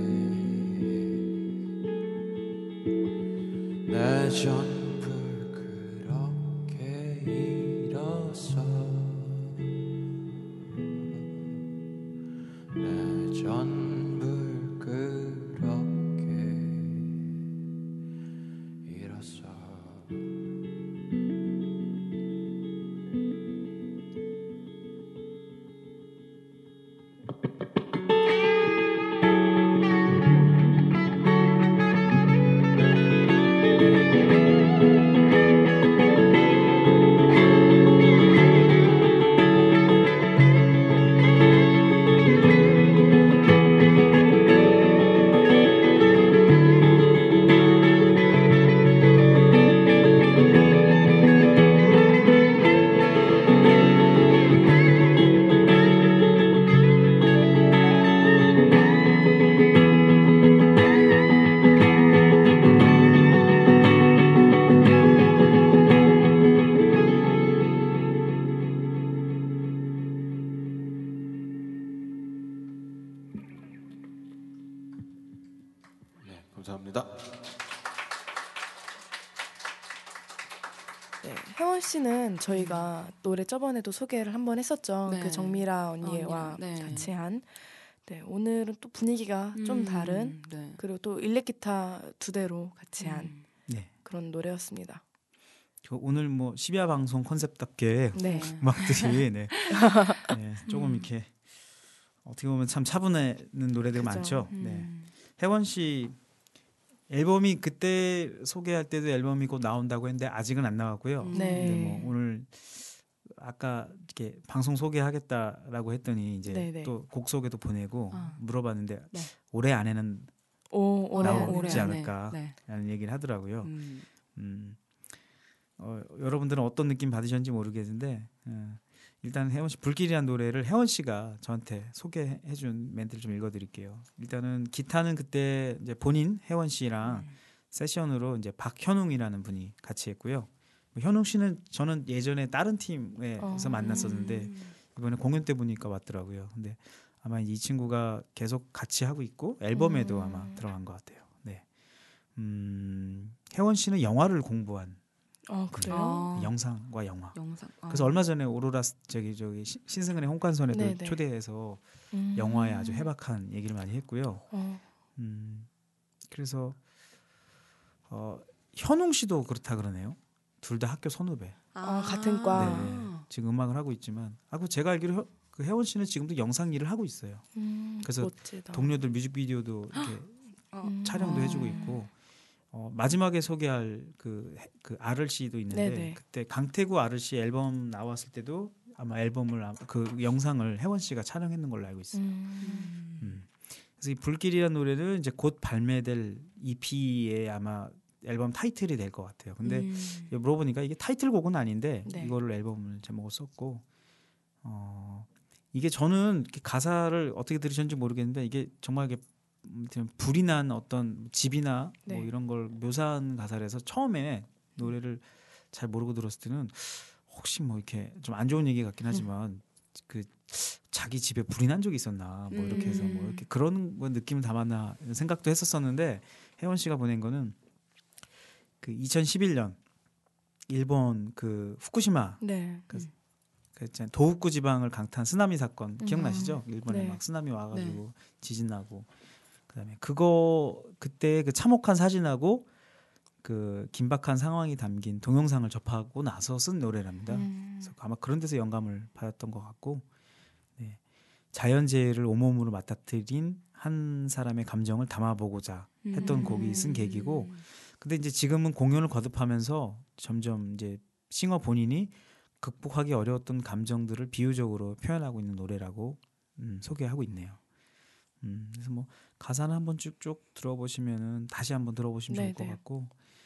내 전부를 그렇게 잃었어 내 전부를 그렇게 잃었어 네, 감사합니다. 네, 혜원 씨는 저희가 노래 저번에도 소개를 한번 했었죠. 네. 그 정미라 언니와 언니랑, 네. 같이 한. 네, 오늘은 또 분위기가 좀 음, 다른 네. 그리고 또 일렉기타 두 대로 같이 한 음. 네. 그런 노래였습니다. 저 오늘 뭐 십야 방송 컨셉답게 네. 음악들이 네. 네, 조금 음. 이렇게 어떻게 보면 참 차분해는 노래들이 그죠. 많죠. 음. 네. 혜원 씨 앨범이 그때 소개할 때도 앨범이 곧 나온다고 했는데 아직은 안 나왔고요. 음. 네. 근데 뭐 오늘 아까 이렇게 방송 소개하겠다라고 했더니 이제 네네. 또 곡 소개도 보내고 아. 물어봤는데 네. 올해 안에는 오, 올해 나오지 올해 올해 안에. 않을까라는 네. 얘기를 하더라고요. 음. 음, 어, 여러분들은 어떤 느낌 받으셨는지 모르겠는데 어, 일단 혜원 씨 불길이란 노래를 혜원 씨가 저한테 소개해준 멘트를 좀 읽어드릴게요. 일단은 기타는 그때 이제 본인 혜원 씨랑 음. 세션으로 이제 박현웅이라는 분이 같이 했고요. 뭐 현웅 씨는 저는 예전에 다른 팀에서 어. 만났었는데 이번에 공연 때 보니까 왔더라고요. 근데 아마 이 친구가 계속 같이 하고 있고 앨범에도 음. 아마 들어간 것 같아요. 네. 음, 혜원 씨는 영화를 공부한 어 그래요? 아, 영상과 영화. 영상. 아. 그래서 얼마 전에 오로라 스- 저기 저기 시- 신승은의 홍관선에도 네네. 초대해서 음. 영화에 아주 해박한 얘기를 많이 했고요. 어. 음, 그래서 어, 현웅 씨도 그렇다 그러네요. 둘 다 학교 선후배. 아, 같은 과. 네, 지금 음악을 하고 있지만, 아그 제가 알기로 혀, 그 혜원 씨는 지금도 영상 일을 하고 있어요. 음, 그래서 멋지다. 동료들 뮤직비디오도 이렇게 어. 음. 촬영도 아. 해주고 있고, 어, 마지막에 소개할 그, 해- 그 아르씨도 있는데 네네. 그때 강태구 아르씨 앨범 나왔을 때도 아마 앨범을 아마 그 영상을 혜원 씨가 촬영했는 걸로 알고 있어요. 음. 음. 그래서 이 불길이라는 노래는 이제 곧 발매될 이피의 아마 앨범 타이틀이 될 것 같아요. 근데 음. 물어보니까 이게 타이틀곡은 아닌데 네. 이거를 앨범을 제목을 썼고, 어, 이게 저는 이렇게 가사를 어떻게 들으셨는지 모르겠는데 이게 정말 이게 음, 불이 난 어떤 집이나 네. 뭐 이런 걸 묘사한 가사라서 처음에 노래를 잘 모르고 들었을 때는 혹시 뭐 이렇게 좀 안 좋은 얘기 같긴 하지만 그 자기 집에 불이 난 적이 있었나 뭐 이렇게 해서 뭐 이렇게 그런 뭐 느낌을 담았나 이런 생각도 했었었는데 혜원 씨가 보낸 거는 그 이천십일 년 일본 그 후쿠시마 네. 그, 그 있잖아요. 도호쿠 지방을 강타한 쓰나미 사건 기억나시죠? 일본에 네. 막 쓰나미 와가지고 네. 지진 나고 그다음에 그거 그때 그 참혹한 사진하고 그 긴박한 상황이 담긴 동영상을 접하고 나서 쓴 노래랍니다. 음. 그래서 아마 그런 데서 영감을 받았던 것 같고, 네. 자연재해를 온몸으로 맞닥뜨린 한 사람의 감정을 담아보고자 했던 음. 곡이 쓴 계기고, 근데 이제 지금은 공연을 거듭하면서 점점 이제 싱어 본인이 극복하기 어려웠던 감정들을 비유적으로 표현하고 있는 노래라고 음, 소개하고 있네요. 음, 그래서 뭐 가사는 한번 쭉쭉 들어보시면은 다시 한번 들어보시면 좋을 것 네네. 같고,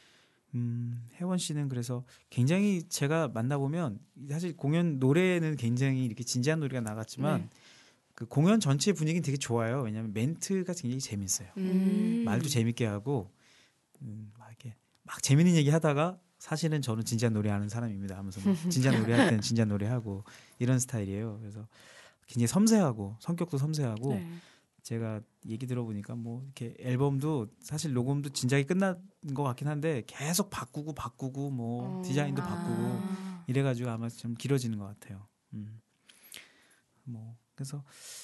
음, 혜원 씨는 그래서 굉장히 제가 만나보면 사실 공연 노래는 굉장히 이렇게 진지한 노래가 나갔지만 네. 그 공연 전체 분위기는 되게 좋아요. 왜냐하면 멘트가 굉장히 재밌어요. 음. 말도 재밌게 하고 음, 막 이렇게 막 재밌는 얘기 하다가 사실은 저는 진지한 노래하는 사람입니다 하면서 뭐 진지한 노래할 때는 진지한 노래하고 이런 스타일이에요. 그래서 굉장히 섬세하고 성격도 섬세하고 네. 제가 얘기 들어보니까 뭐 이렇게 앨범도 사실 녹음도 진작에 끝난 것 같긴 한데 계속 바꾸고 바꾸고 뭐 어. 디자인도 아. 바꾸고 이래가지고 아마 좀 길어지는 것 같아요. 음. 뭐 그래서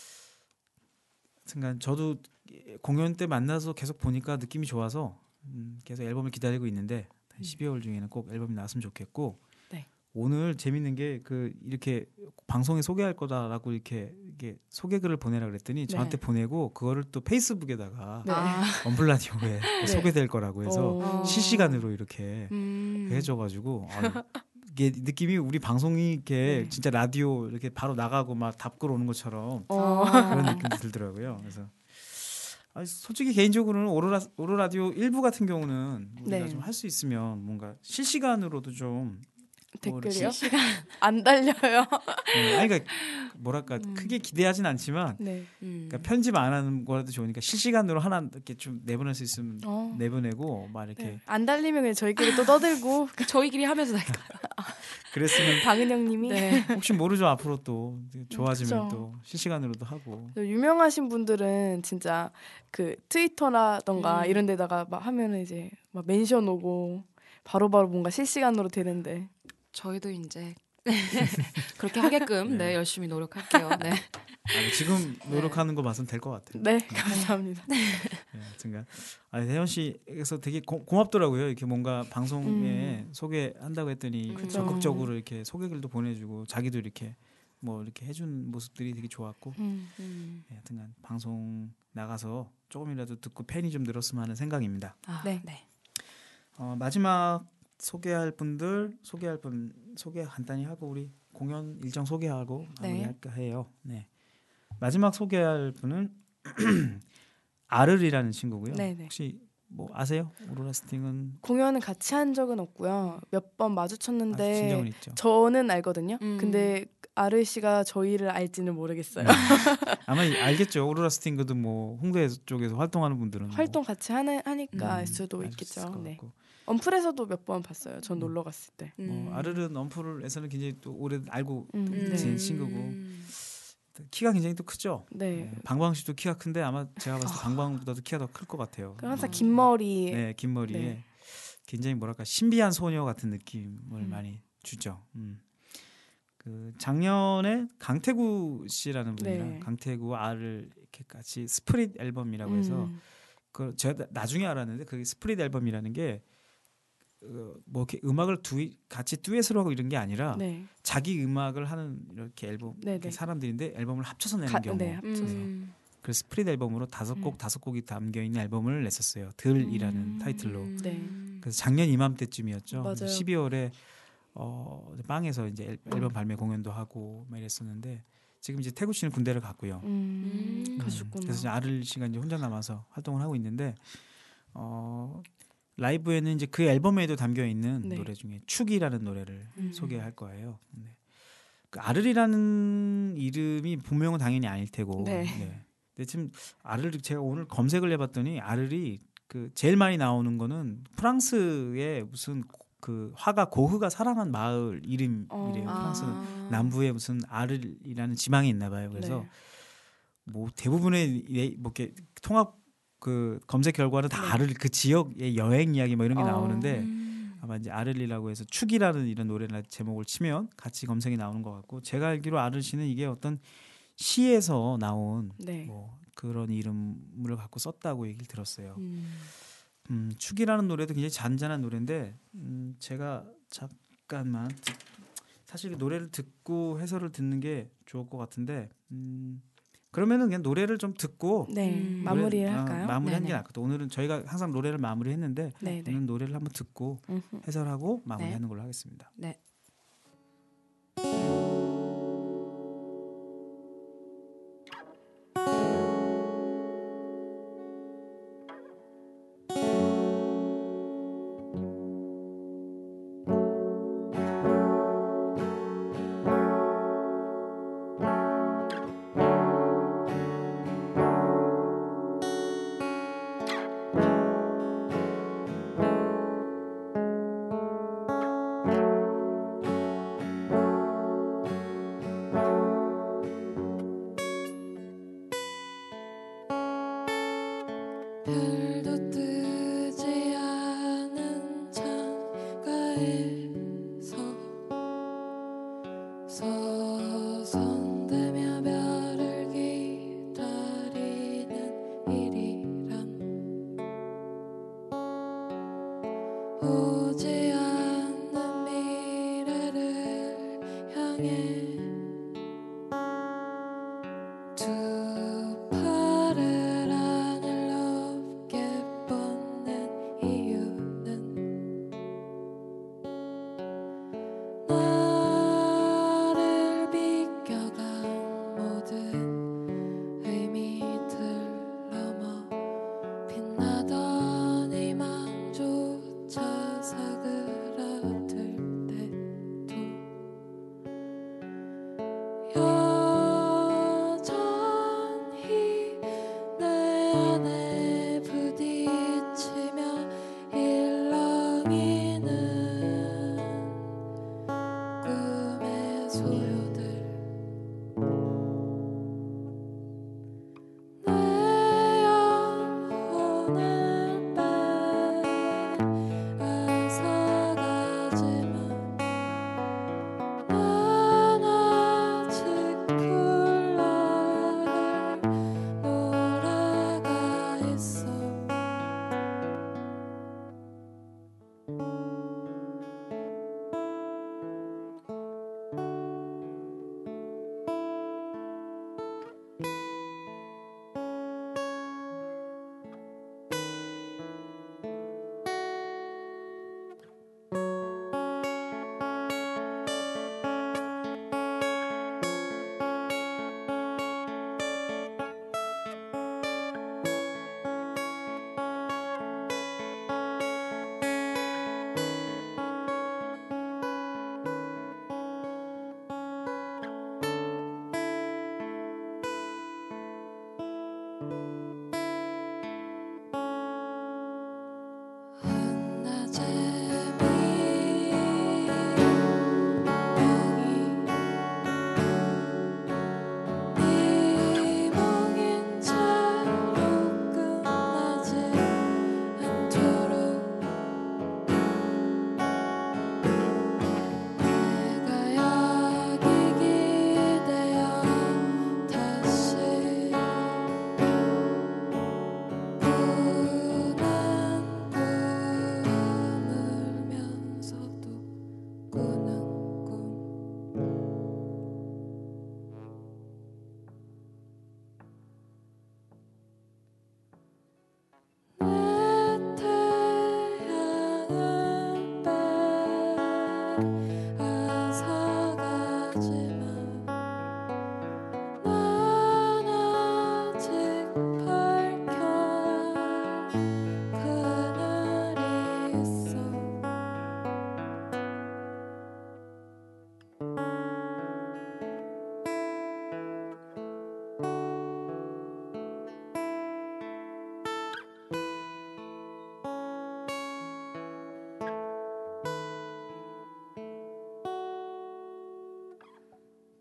순간 저도 공연 때 만나서 계속 보니까 느낌이 좋아서 음, 계속 앨범을 기다리고 있는데 십이월 중에는 꼭 앨범이 나왔으면 좋겠고, 네. 오늘 재밌는 게 그 이렇게 방송에 소개할 거다라고 이렇게, 이렇게 소개글을 보내라 그랬더니 저한테 네. 보내고 그거를 또 페이스북에다가 네. 아. 언플라디오에 네. 소개될 거라고 해서 어. 실시간으로 이렇게 음. 해줘가지고 아유, 이게 느낌이 우리 방송이 이렇게 네. 진짜 라디오 이렇게 바로 나가고 막 답글 오는 것처럼 어. 그런 느낌이 들더라고요. 그래서 아니, 솔직히 개인적으로는 오로라 오로라디오 일부 같은 경우는 우리가 네. 좀 할 수 있으면 뭔가 실시간으로도 좀 뭐 이렇게 댓글이요? 안 달려요. 음, 아니 그러니까 뭐랄까 크게 기대하진 않지만 네. 음. 그러니까 편집 안 하는 거라도 좋으니까 실시간으로 하나 이렇게 좀 내보낼 수 있으면 어. 내보내고 막 이렇게 네. 안 달리면 그냥 저희끼리 또 떠들고 저희끼리 하면서 다 그랬으면 박은영님이 네. 혹시 모르죠 앞으로 또 좋아지면 그쵸. 또 실시간으로도 하고 유명하신 분들은 진짜 그 트위터라던가 음. 이런 데다가 막 하면은 이제 막 멘션 오고 바로바로 뭔가 실시간으로 되는데 저희도 이제 그렇게 하게끔 네, 네. 열심히 노력할게요. 네. 아니, 지금 노력하는 거 봐서는 될 것 같아요. 네 감사합니다. 네, 하여튼간 아니 혜연 씨에서 되게 고, 고맙더라고요. 이렇게 뭔가 방송에 소개한다고 했더니 그죠. 적극적으로 이렇게 소개글도 보내주고 자기도 이렇게 뭐 이렇게 해준 모습들이 되게 좋았고, 음. 음. 네, 하여튼간 방송 나가서 조금이라도 듣고 팬이 좀 늘었으면 하는 생각입니다. 아, 네. 네. 어, 마지막 소개할 분들 소개할 분 소개 간단히 하고 우리 공연 일정 소개하고 네. 마무리할까 해요. 네. 마지막 소개할 분은 아르리라는 친구고요. 네네. 혹시 뭐 아세요? 오로라 스팅은 공연은 같이 한 적은 없고요. 몇 번 아주 마주쳤는데 진정은 있죠. 저는 알거든요. 음. 근데 아르 씨가 저희를 알지는 모르겠어요. 음. 아마 알겠죠. 오로라 스팅도 뭐 홍대 쪽에서 활동하는 분들은 활동 같이 하는 하니까 뭐, 알 수도 알 있겠죠. 있을 것 네. 같고. 언플에서도 몇 번 봤어요. 전 음. 놀러 갔을 때. 뭐 아르른 언플에서는 굉장히 또 오래 알고 음, 음. 제 친구고 키가 굉장히 또 크죠. 네. 네, 방방 씨도 키가 큰데 아마 제가 봤을 때 아. 방방보다도 키가 더 클 것 같아요. 그 항상 음. 긴 머리. 네, 긴 머리에 네. 굉장히 뭐랄까 신비한 소녀 같은 느낌을 음. 많이 주죠. 음. 그 작년에 강태구 씨라는 분이랑 네. 강태구 R을 이렇게 같이 스프릿 앨범이라고 해서 음. 그 제가 나중에 알았는데 그 스프릿 앨범이라는 게 어, 뭐 이렇게 음악을 두 같이 듀엣으로 하고 이런 게 아니라 네. 자기 음악을 하는 이렇게 앨범 네, 이렇게 네. 사람들인데 앨범을 합쳐서 내는 가- 경우. 네, 합쳐서. 음. 그래서 스프릿 앨범으로 다섯 곡 음. 다섯 곡이 담겨 있는 앨범을 냈었어요. 들이라는 음. 타이틀로. 네. 그래서 작년 이맘때쯤이었죠. 맞아요. 그래서 십이월에 어, 빵에서 이제 앨- 앨범 발매 공연도 하고 막 이랬었는데 지금 이제 태구 씨는 군대를 갔고요. 음. 음. 가셨구나. 그래서 이제 아를 씨가 이제 혼자 남아서 활동을 하고 있는데 어, 라이브에는 이제 그 앨범에도 담겨 있는 네. 노래 중에 축이라는 노래를 음. 소개할 거예요. 네. 그 아르이라는 이름이 본명은 당연히 아닐 테고. 네. 근데 지금 아르 제가 오늘 검색을 해봤더니 아르이 그 제일 많이 나오는 거는 프랑스의 무슨 그 화가 고흐가 사랑한 마을 이름이래요. 어. 프랑스 아. 남부에 무슨 아르이라는 지방이 있나 봐요. 그래서 네. 뭐 대부분의 예- 뭐 이렇게 통합 그 검색 결과는 다 네. 아르 그 지역의 여행 이야기 뭐 이런 게 어. 나오는데 음. 아마 이제 아르리라고 해서 축이라는 이런 노래나 제목을 치면 같이 검색이 나오는 것 같고 제가 알기로 아르 씨는 이게 어떤 시에서 나온 네. 뭐 그런 이름을 갖고 썼다고 얘기를 들었어요. 음. 음, 축이라는 노래도 굉장히 잔잔한 노래인데 음, 제가 잠깐만 듣- 사실 노래를 듣고 해설을 듣는 게 좋을 것 같은데 음, 그러면은 그냥 노래를 좀 듣고 네. 음. 마무리를 노래- 아, 할까요? 마무리하는 게 네네. 나을 것 같아요. 오늘은 저희가 항상 노래를 마무리했는데 네, 네. 오늘 노래를 한번 듣고 음흠. 해설하고 마무리하는 걸로 하겠습니다. 네. 별도 뜨지 않은 창가에서 서성대며 별을 기다리는 일이란 오지 않는 미래를 향해 두 팔을 하늘 높게 뻗는 이유는 나를 비껴간 모든 의미들 넘어 빛나던 희망조차 사그라들 때도 여전히 내 안에 부딪히며 일렁이는 꿈의 소요들 내 영혼을 빼앗아가지만 난 아직 불러야 할 노래가 있어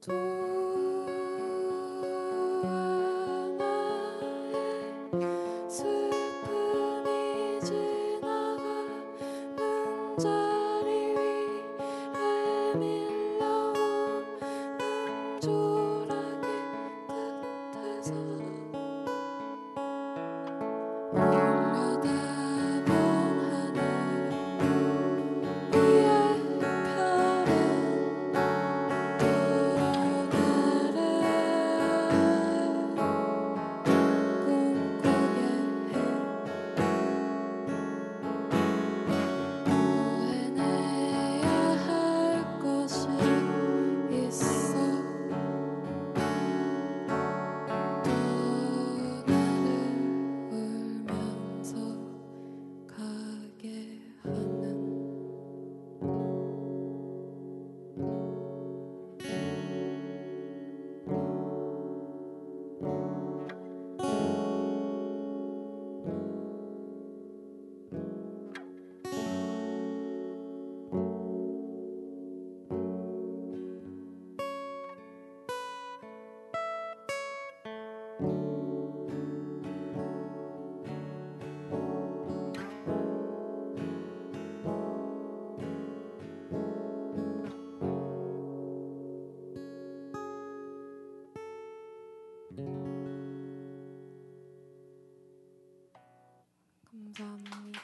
또 하나의 슬픔이 지나가 눈자리 위에 밀려오는 조랑이 끝에서 올려다본 하늘 위에 별은 돌아가를 꿈꾸게 해 후회내야 할 것이 있어 또 나를 울면서 가게 하는 감사합니다.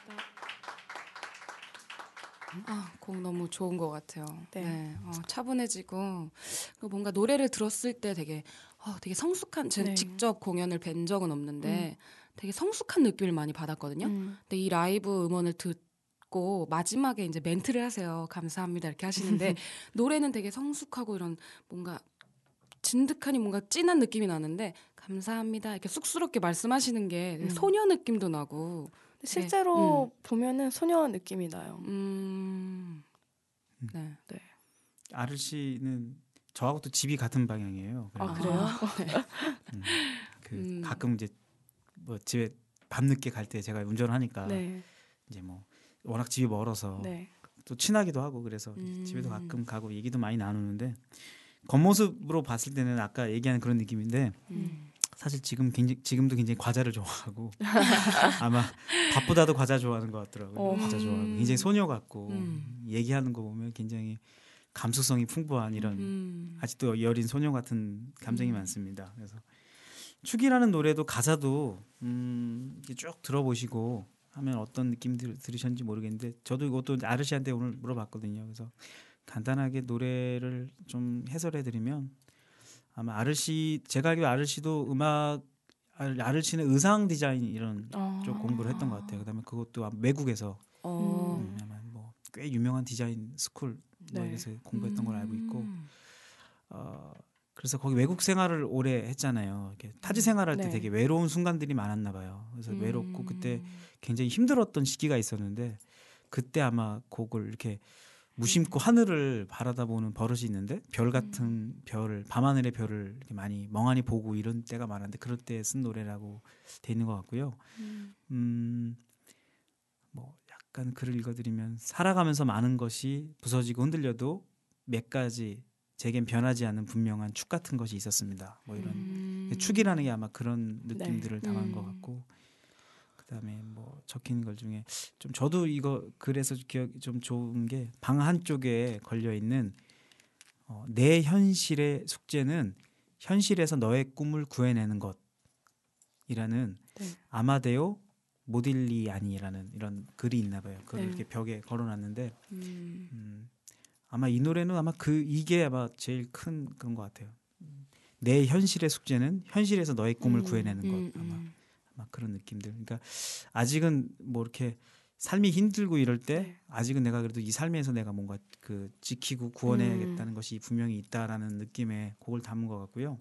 아, 곡 너무 좋은 것 같아요. 네. 네, 어, 차분해지고 그리고 뭔가 노래를 들었을 때 되게 어, 되게 성숙한 제 네. 직접 공연을 뵌 적은 없는데 되게 성숙한 느낌을 많이 받았거든요. 음. 근데 이 라이브 음원을 듣고 마지막에 이제 멘트를 하세요. 감사합니다 이렇게 하시는데 노래는 되게 성숙하고 이런 뭔가 진득하니 뭔가 진한 느낌이 나는데 감사합니다 이렇게 쑥스럽게 말씀하시는 게 되게 음. 소녀 느낌도 나고 실제로 보면은 소녀 느낌이 나요. 음, 네. 아르씨는 저하고 또 집이 같은 방향이에요. 아 그래서 그래요? 음, 그 음. 가끔 이제 뭐 집에 밤늦게 갈 때 제가 운전을 하니까 네. 이제 뭐 워낙 집이 멀어서 네. 또 친하기도 하고 그래서 음. 집에도 가끔 가고 얘기도 많이 나누는데 겉모습으로 봤을 때는 아까 얘기한 그런 느낌인데 음. 사실 지금 굉장히 지금도 굉장히 과자를 좋아하고 아마 밥보다도 과자 좋아하는 것 같더라고요. 어. 과자 좋아하고 음. 굉장히 소녀 같고 음. 얘기하는 거 보면 굉장히 감수성이 풍부한 이런 음. 아직도 여린 소녀 같은 감정이 음. 많습니다. 그래서 축이라는 노래도 가사도 음, 이렇게 쭉 들어보시고 하면 어떤 느낌 들, 들으셨는지 모르겠는데 저도 이것도 아르시한테 오늘 물어봤거든요. 그래서 간단하게 노래를 좀 해설해드리면 아마 아르시 제가 알기로 아르시도 음악 아르- 아르시는 의상 디자인 이런 아. 쪽 공부를 했던 것 같아요. 그다음에 그것도 아마 외국에서 어. 음, 아마 뭐꽤 유명한 디자인 스쿨 뭐 네. 에서 공부했던 걸 알고 있고 음. 어, 그래서 거기 외국 생활을 오래 했잖아요. 이렇게 타지 생활할 때 네. 되게 외로운 순간들이 많았나 봐요. 그래서 음. 외롭고 그때 굉장히 힘들었던 시기가 있었는데 그때 아마 곡을 이렇게 무심코 하늘을 바라다보는 버릇이 있는데 별 같은 별을 밤하늘의 별을 이렇게 많이 멍하니 보고 이런 때가 많았는데 그럴 때 쓴 노래라고 돼 있는 것 같고요. 음, 뭐 약간 글을 읽어드리면 살아가면서 많은 것이 부서지고 흔들려도 몇 가지 제겐 변하지 않는 분명한 축 같은 것이 있었습니다. 뭐 이런 음. 축이라는 게 아마 그런 느낌들을 네. 담은 음. 것 같고 그다음에 뭐 적힌 걸 중에 좀 저도 이거 글에서 기억이 좀 좋은 게 방 한쪽에 걸려 있는 어, 내 현실의 숙제는 현실에서 너의 꿈을 구해내는 것이라는 네. 아마데오 모딜리아니라는 이런 글이 있나 봐요. 그걸 네. 이렇게 벽에 걸어놨는데 음. 음, 아마 이 노래는 아마 그 이게 아마 제일 큰 그런 것 같아요. 내 현실의 숙제는 현실에서 너의 꿈을 음. 구해내는 것 음. 아마 음. 아마 그런 느낌들. 그러니까 아직은 뭐 이렇게 삶이 힘들고 이럴 때 네. 아직은 내가 그래도 이 삶에서 내가 뭔가 그 지키고 구원해야겠다는 음. 것이 분명히 있다라는 느낌의 곡을 담은 것 같고요.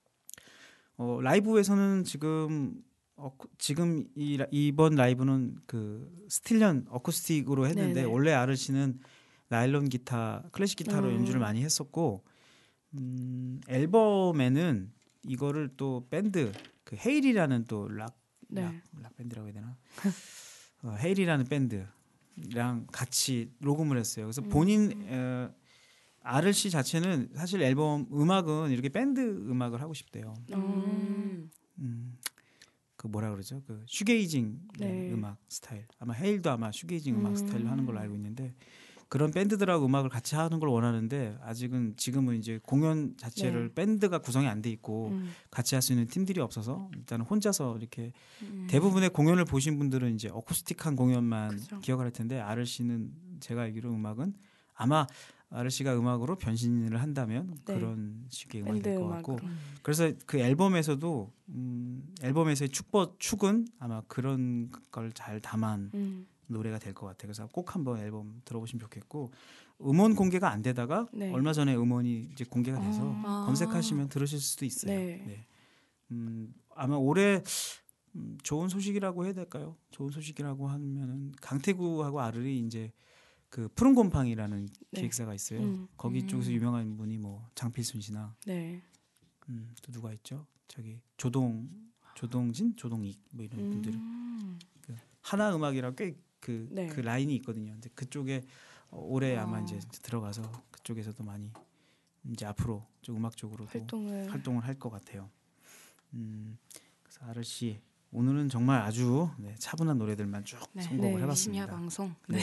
어, 라이브에서는 지금 어, 지금 이 라- 이번 라이브는 그 스틸련 어쿠스틱으로 했는데 네네. 원래 아르시는 나일론 기타, 클래식 기타로 음. 연주를 많이 했었고 음, 앨범에는 이거를 또 밴드 그 헤일이라는 또 락 네. 락, 락 밴드라고 해야 되나? 어, 헤일이라는 밴드랑 같이 녹음을 했어요. 그래서 본인 어, 아르씨 자체는 사실 앨범 음악은 이렇게 밴드 음악을 하고 싶대요. 음. 음, 그 뭐라 그러죠? 그 슈게이징 네. 음악 스타일. 아마 헤일도 아마 슈게이징 음악 음. 스타일로 하는 걸로 알고 있는데 그런 밴드들하고 음악을 같이 하는 걸 원하는데 아직은 지금은 이제 공연 자체를 네. 밴드가 구성이 안 돼 있고 음. 같이 할 수 있는 팀들이 없어서 일단은 혼자서 이렇게 음. 대부분의 공연을 보신 분들은 이제 어쿠스틱한 공연만 그죠. 기억을 할 텐데 아르씨는 제가 알기로 음악은 아마 아르씨가 음악으로 변신을 한다면 네. 그런 식의 음악이 밴드 될 것 같고 음악으로. 그래서 그 앨범에서도 음, 앨범에서의 축버 축은 아마 그런 걸 잘 담은 음. 노래가 될 것 같아요. 그래서 꼭 한번 앨범 들어보시면 좋겠고 음원 공개가 안 되다가 네. 얼마 전에 음원이 이제 공개가 돼서 아. 검색하시면 들으실 수도 있어요. 네. 네. 음, 아마 올해 음, 좋은 소식이라고 해야 될까요? 좋은 소식이라고 하면은 강태구하고 아르이 이제 그 푸른 곰팡이라는 네. 기획사가 있어요. 음. 거기 음. 쪽에서 유명한 분이 뭐 장필순 씨나 네. 음, 또 누가 있죠? 저기 조동 조동진, 조동익 뭐 이런 분들 음. 그 하나 음악이라고 꽤그 네. 그 라인이 있거든요. 근데 그쪽에 어, 올해 어. 아마 이제 들어가서 그쪽에서도 많이 이제 앞으로 좀 음악 쪽으로도 활동을 활동을 할 것 같아요. 음, 그래서 아르씨 오늘은 정말 아주 네, 차분한 노래들만 쭉 네. 선곡을 네. 해봤습니다. 심야 방송. 네.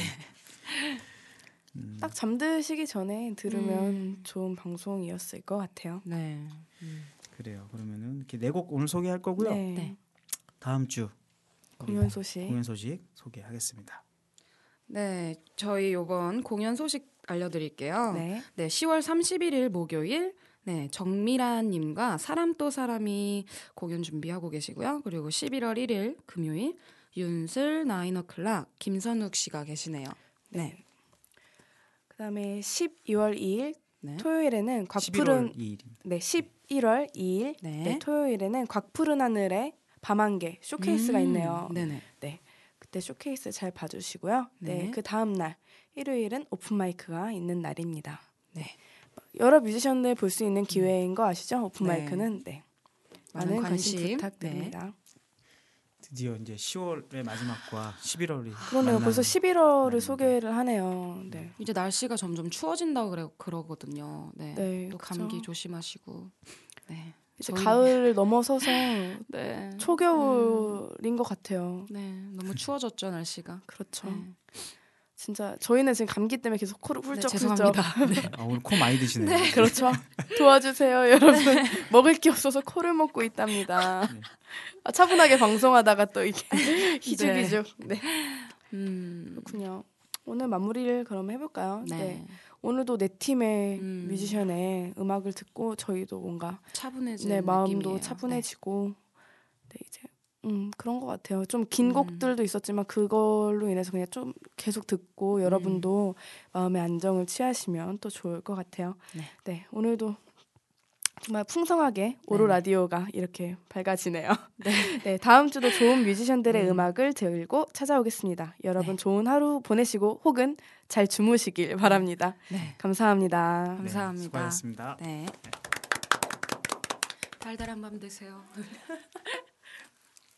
음, 딱 잠드시기 전에 들으면 음. 좋은 방송이었을 것 같아요. 네. 음. 그래요. 그러면은 이렇게 네 곡 오늘 소개할 거고요. 네. 네. 다음 주 우리 공연 소식. 공연 소식 소개하겠습니다. 네, 저희 요번 공연 소식 알려드릴게요. 네, 네. 시월 삼십일일 목요일, 네, 정미란님과 사람 또 사람이 공연 준비하고 계시고요. 그리고 십일월 일일 금요일, 윤슬, 나인 어클락, 김선욱 씨가 계시네요. 네, 그다음에 십이월 이일 네, 토요일에는 곽푸른 십일월 이일입니다. 네, 십일월 이일 네, 네, 토요일에는 곽푸른 하늘의 밤안개 쇼케이스가 음, 있네요. 네네. 그때 쇼케이스 잘 봐주시고요. 네, 네. 그 다음 날 일요일은 오픈 마이크가 있는 날입니다. 네. 여러 뮤지션들 볼 수 있는 기회인 거 아시죠? 오픈 네. 마이크는 네. 많은 많은 관심, 관심, 부탁드립니다. 드디어 이제 시월의 마지막과 십일월이 그러네요. 벌써 십일월을 날입니다. 소개를 하네요. 네. 이제 날씨가 점점 추워진다고 그래, 그러거든요. 네, 네, 또 그쵸. 감기 조심하시고. 네, 이제 저희- 가을 넘어서서 네, 초겨울인 것 같아요. 네, 너무 추워졌죠 날씨가. 그렇죠. 네. 진짜 저희는 지금 감기 때문에 계속 코를 네, 훌쩍 죄송합니다. 아, 오늘 코 많이 드시네요. 훌쩍. 그렇죠. 도와주세요, 여러분. 먹을 게 없어서 코를 먹고 있답니다. 네. 아, 차분하게 방송하다가 또 이게 희죽희죽. 네. 음, 그렇군요. 오늘 마무리를 그럼 해볼까요? 네. 네. 오늘도 네 팀의 음. 뮤지션의 음악을 듣고 저희도 뭔가 차분해지는 네 마음도 느낌이에요. 차분해지고 네, 이제 음 그런 것 같아요. 좀 긴 음. 곡들도 있었지만 그걸로 인해서 그냥 좀 계속 듣고 여러분도 마음의 안정을 취하시면 또 좋을 것 같아요. 네. 네, 오늘도 정말 풍성하게 오로 라디오가 이렇게 밝아지네요. 네. 네, 다음 주도 좋은 뮤지션들의 음. 음악을 들고 찾아오겠습니다. 여러분 네. 좋은 하루 보내시고 혹은 잘 주무시길 바랍니다. 네. 감사합니다. 네, 감사합니다. 수고하셨습니다. 네. 달달한 밤 되세요.